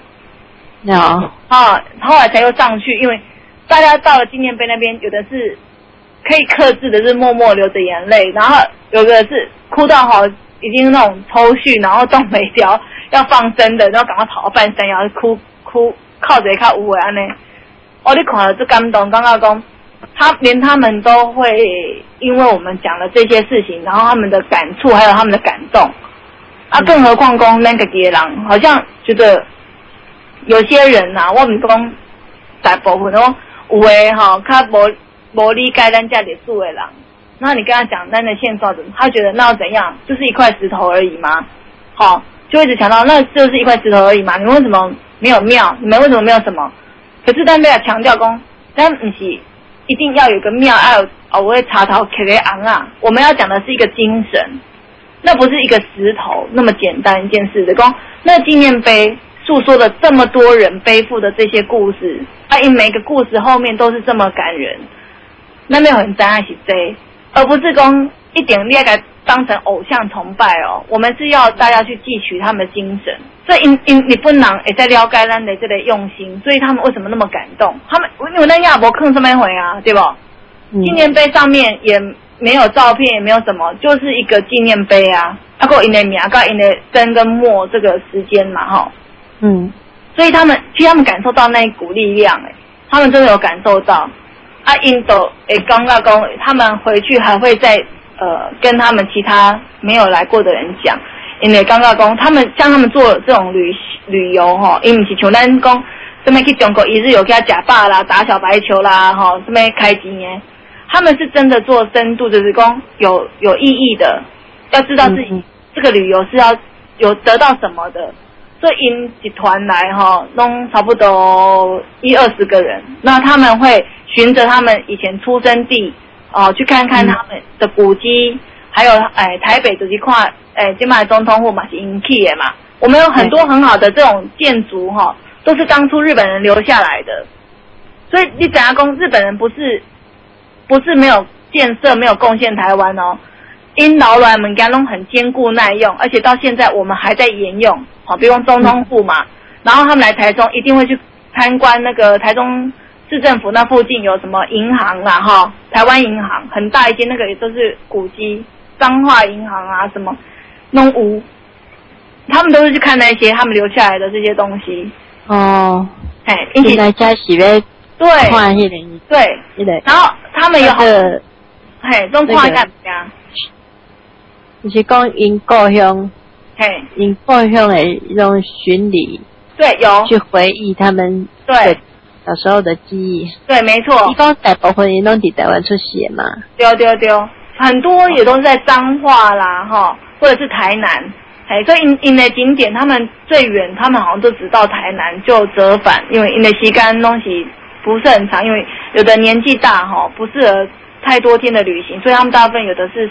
后来才又上去，因为大家到了纪念碑那边，有的是可以克制的，是默默流着眼泪，然后有的是哭到已经那种抽搐，然后动没掉要放生的，然后赶快跑到半山腰哭靠着靠有的安尼。你看了这感动，刚刚讲连他们都会因为我们讲了这些事情，然后他们的感触还有他们的感动更何况讲咱自己的人，好像觉得有些人我不是讲大部分有的较无理解咱这历史的人，然后你跟他讲咱的现状怎么，他觉得那又怎样，就是一块石头而已吗？就一直强调那就是一块石头而已嘛，你们为什么没有庙？你们为什么没有什么？可是咱要强调讲，咱不是一定要有个庙，要有我会茶头刻个昂我们要讲的是一个精神，那不是一个石头那么简单一件事的。讲那纪念碑诉说了这么多人背负的这些故事因每个故事后面都是这么感人，那没有人真爱是这，而不是讲一点你要给当成偶像崇拜我们是要大家去汲取他们的精神，所以日本人会在了解咱的这个用心，所以他们为什么那么感动？他们因为咱也没看什么回对不？纪念碑上面也没有照片，也没有什么，就是一个纪念碑还有因的名跟因的真跟末这个时间嘛所以其实他们感受到那一股力量他们真的有感受到印度刚刚讲他们回去还会再跟他们其他没有来过的人讲，因为刚刚讲他们像他们做这种旅游因为不是像咱讲什么去中国一日游给他假霸啦打小白球啦什么开机呢，他们是真的做深度，就是讲有意义的，要知道自己这个旅游是要有得到什么的。所以因一团来弄差不多20个人，那他们会循着他们以前出生地去看看他们的古迹，还有台北就是看现在总统府嘛是因起的嘛，我们有很多很好的这种建筑都是当初日本人留下来的，所以你怎样讲日本人不是没有建设没有贡献台湾因老卵们家都很坚固耐用，而且到现在我们还在沿用比如说总统府嘛然后他们来台中一定会去参观那个台中市政府那附近有什么银行啦台湾银行很大一间，那个也都是古迹，彰化银行什么弄屋，他们都是去看那些他们留下来的这些东西原来家是要看那个对然后他们有都看干嘛就是讲因故乡的一种巡礼， 对，有去回忆他们对小时候的记忆，对， 没错。 你讲大部分人都在台湾出血嘛？ 对，很多也都是在彰化啦，或者是台南，所以因的景点他们最远，他们好像都只到台南就折返，因为因的时间东西不是很长，因为有的年纪大不适合太多天的旅行，所以他们大部分有的是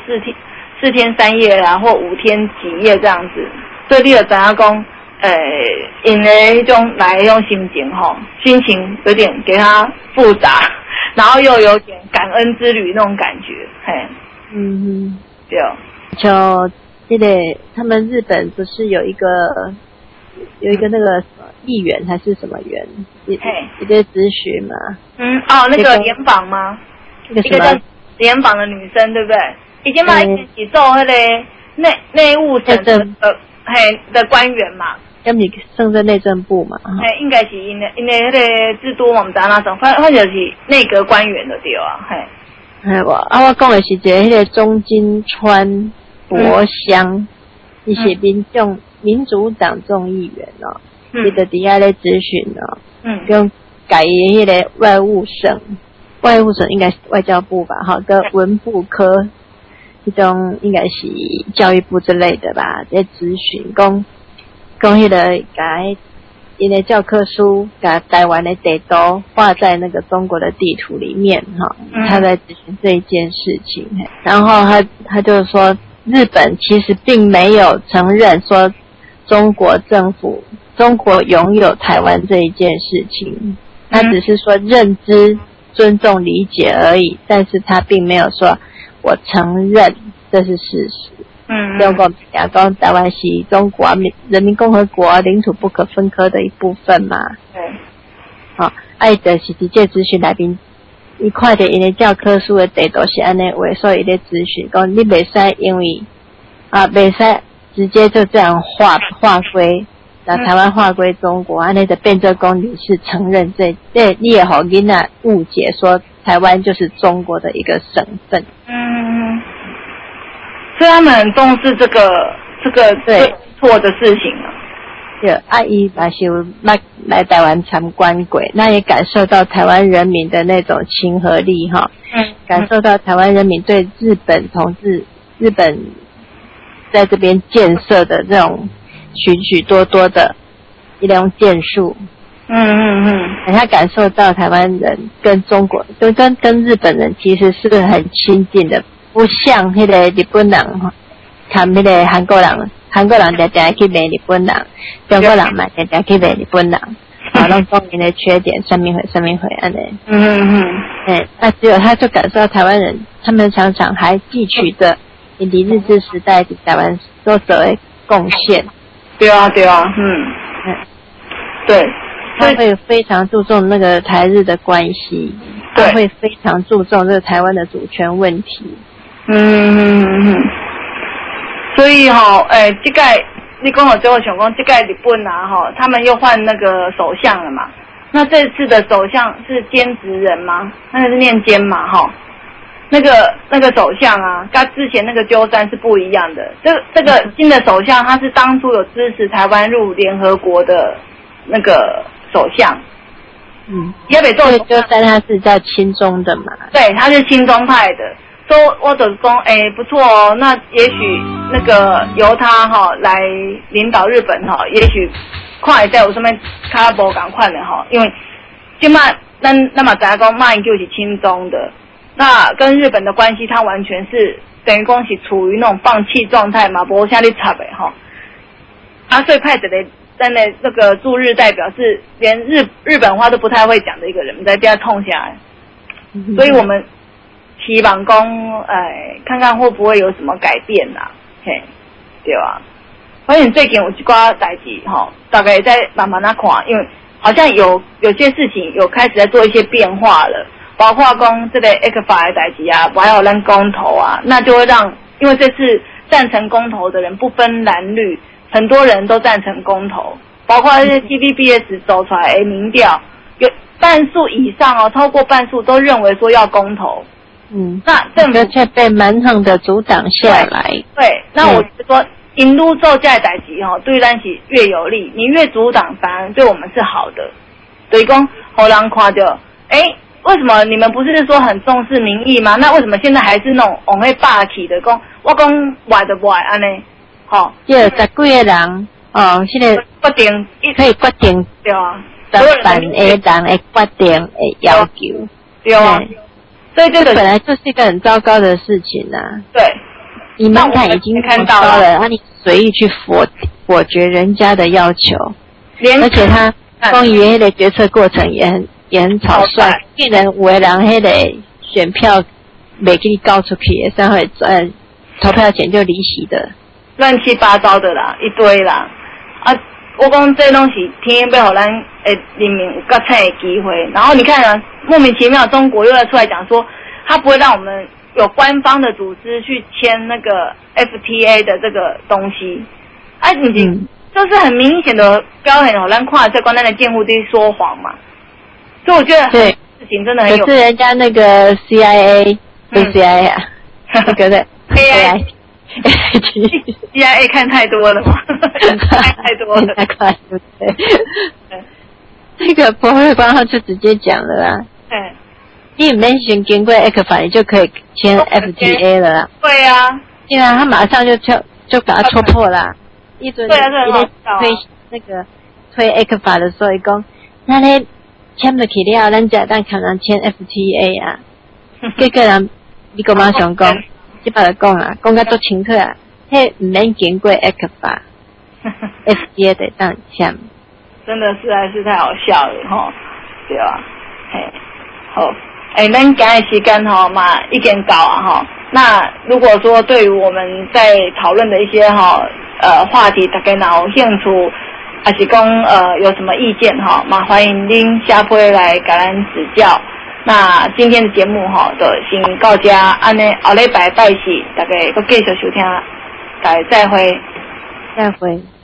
4天3夜或5天几夜这样子，所以你就知道讲，因的那种来那种心情心情有点给他复杂，然后又有点感恩之旅那种感觉，对。 就这个他们日本不是有一个那个什么议员还是什么员，一个咨询嘛？ 那个联访吗？一个叫联访的女生，对不对？以前嘛，一起做那个内务省的官员嘛。 跟你升在内政部嘛？ 应该是因为那个制度我们知道那种，反正就是内阁官员的对我讲的是一个那个中金川博香，一些民主党众议员伊就底下咧咨询用改那个外务省应该是外交部吧，跟文部科。一种应该是教育部之类的吧，在咨询讲迄个改因的教科书把台湾的地图画在那个中国的地图里面哈，他在咨询这一件事情，然后他就说日本其实并没有承认说中国拥有台湾这一件事情，他只是说认知、尊重、理解而已，但是他并没有说我承认这是事实。中国讲台湾是中国人民共和国领土不可分割的一部分嘛。对。好，就是直接咨询来宾，伊看到因的教科书的地图是安尼话，所以咧咨询讲你袂使因为袂使直接就这样划归，把台湾划归中国，安尼就变成讲你是承认这你也好囡仔误解说台湾就是中国的一个省份。 所以他们很重视这个对错的事情啊。 对，伊嘛是有来台湾参观过，那也感受到台湾人民的那种亲和力哈。感受到台湾人民对日本统治、日本在这边建设的这种许许多多的一种建树。他感受到台湾人跟中国跟日本人其实是很亲近的。不像那个日本人看那个韩国人常常去骂日本人，中国人嘛常常去骂日本人，拢讲因的缺点，什么会安尼。只有他就感受到台湾人，他们常常还汲取着因伫日治时代伫台湾所做的贡献。 对啊，对， 他会非常注重那个台日的关系，他会非常注重这个台湾的主权问题。 所以这个你跟我最后想讲，这个日本啊他们又换那个首相了嘛？那这次的首相是菅直人吗？那个是念菅嘛那个首相啊，跟之前那个鸠山是不一样的。这个新的首相，他是当初有支持台湾入联合国的那个首相。 要北做鸠山他是叫亲中的嘛？ 对，他是亲中派的。说我就是说，不错哦，那也许那个由他来领导日本也许看会在有什么较无同款的因为现在咱嘛知影讲马英九是亲中的，那跟日本的关系他完全是等于讲是处于那种放弃状态嘛，无啥咧插的所以派一个真的那个驻日代表是连日本话都不太会讲的一个人，在这样冲下来，所以我们希望讲，看看会不会有什么改变啦，对吧？反正最近有一寡代志大概在慢慢看，因为好像有些事情有开始在做一些变化了，包括讲这个 ECFA 的代志啊，还有咱公投啊，那就会让，因为这次赞成公投的人不分蓝绿，很多人都赞成公投，包括这些 TVBS 走出来的民调，有半数以上超过半数都认为说要公投。那政府却被蛮横的阻挡下来。 对，那我就说，引入做这代志对咱是越有利，你越阻挡，反而对我们是好的。所以讲，互人看到，为什么你们不是说很重视民意吗？那为什么现在还是那种往那霸气的讲，我讲歪就歪安尼？ 这十几个人现在决定可以决定， 对啊， 十万个人的决定的要求， 对啊。所以这本来就是一个很糟糕的事情啊。 对， 你门槛已经看到了，你随意去否决人家的要求，而且他关于那个决策过程也很草率，竟然有的人那个选票没给你交出去，然后投票钱就离席的， 乱七八糟的啦，一堆啦。我讲这东西天要让咱人民有较菜的机会，然后你看啊，莫名其妙中国又要出来讲说，他不会让我们有官方的组织去签那个 FTA 的这个东西，就是很明显的表现让咱看这关咱的监护地说谎嘛，所以我觉得对事情真的很有。 可是人家那个 CIA 不是 CIA 啊，那个的 CIA 看太多了嘛，看太多了， 太快了，对。那个国会官他就直接讲了啦， 对， 你没先经过 ECFA 你就可以签 FTA 了啦。 对啊， 对啊，他马上就把它戳破啦，一准推推 ECFA 的时候，伊讲，咱咧签落去了，咱才当可能签 FTA 啊。结果人美国马上讲，即摆就讲啊，讲甲足清楚啊，迄毋免经过 ECFA，FTA 得当签。 真的实在是太好笑了吼，对吧？嘿，好，咱今日时间吼嘛已经到啊吼。那如果说对于我们在讨论的一些话题，大家若有兴趣，还是讲有什么意见哈，嘛欢迎您下回来给咱指教。那今天的节目哈，就先到这，安尼后礼拜拜四，大家搁继续收听，大家再会。 再会。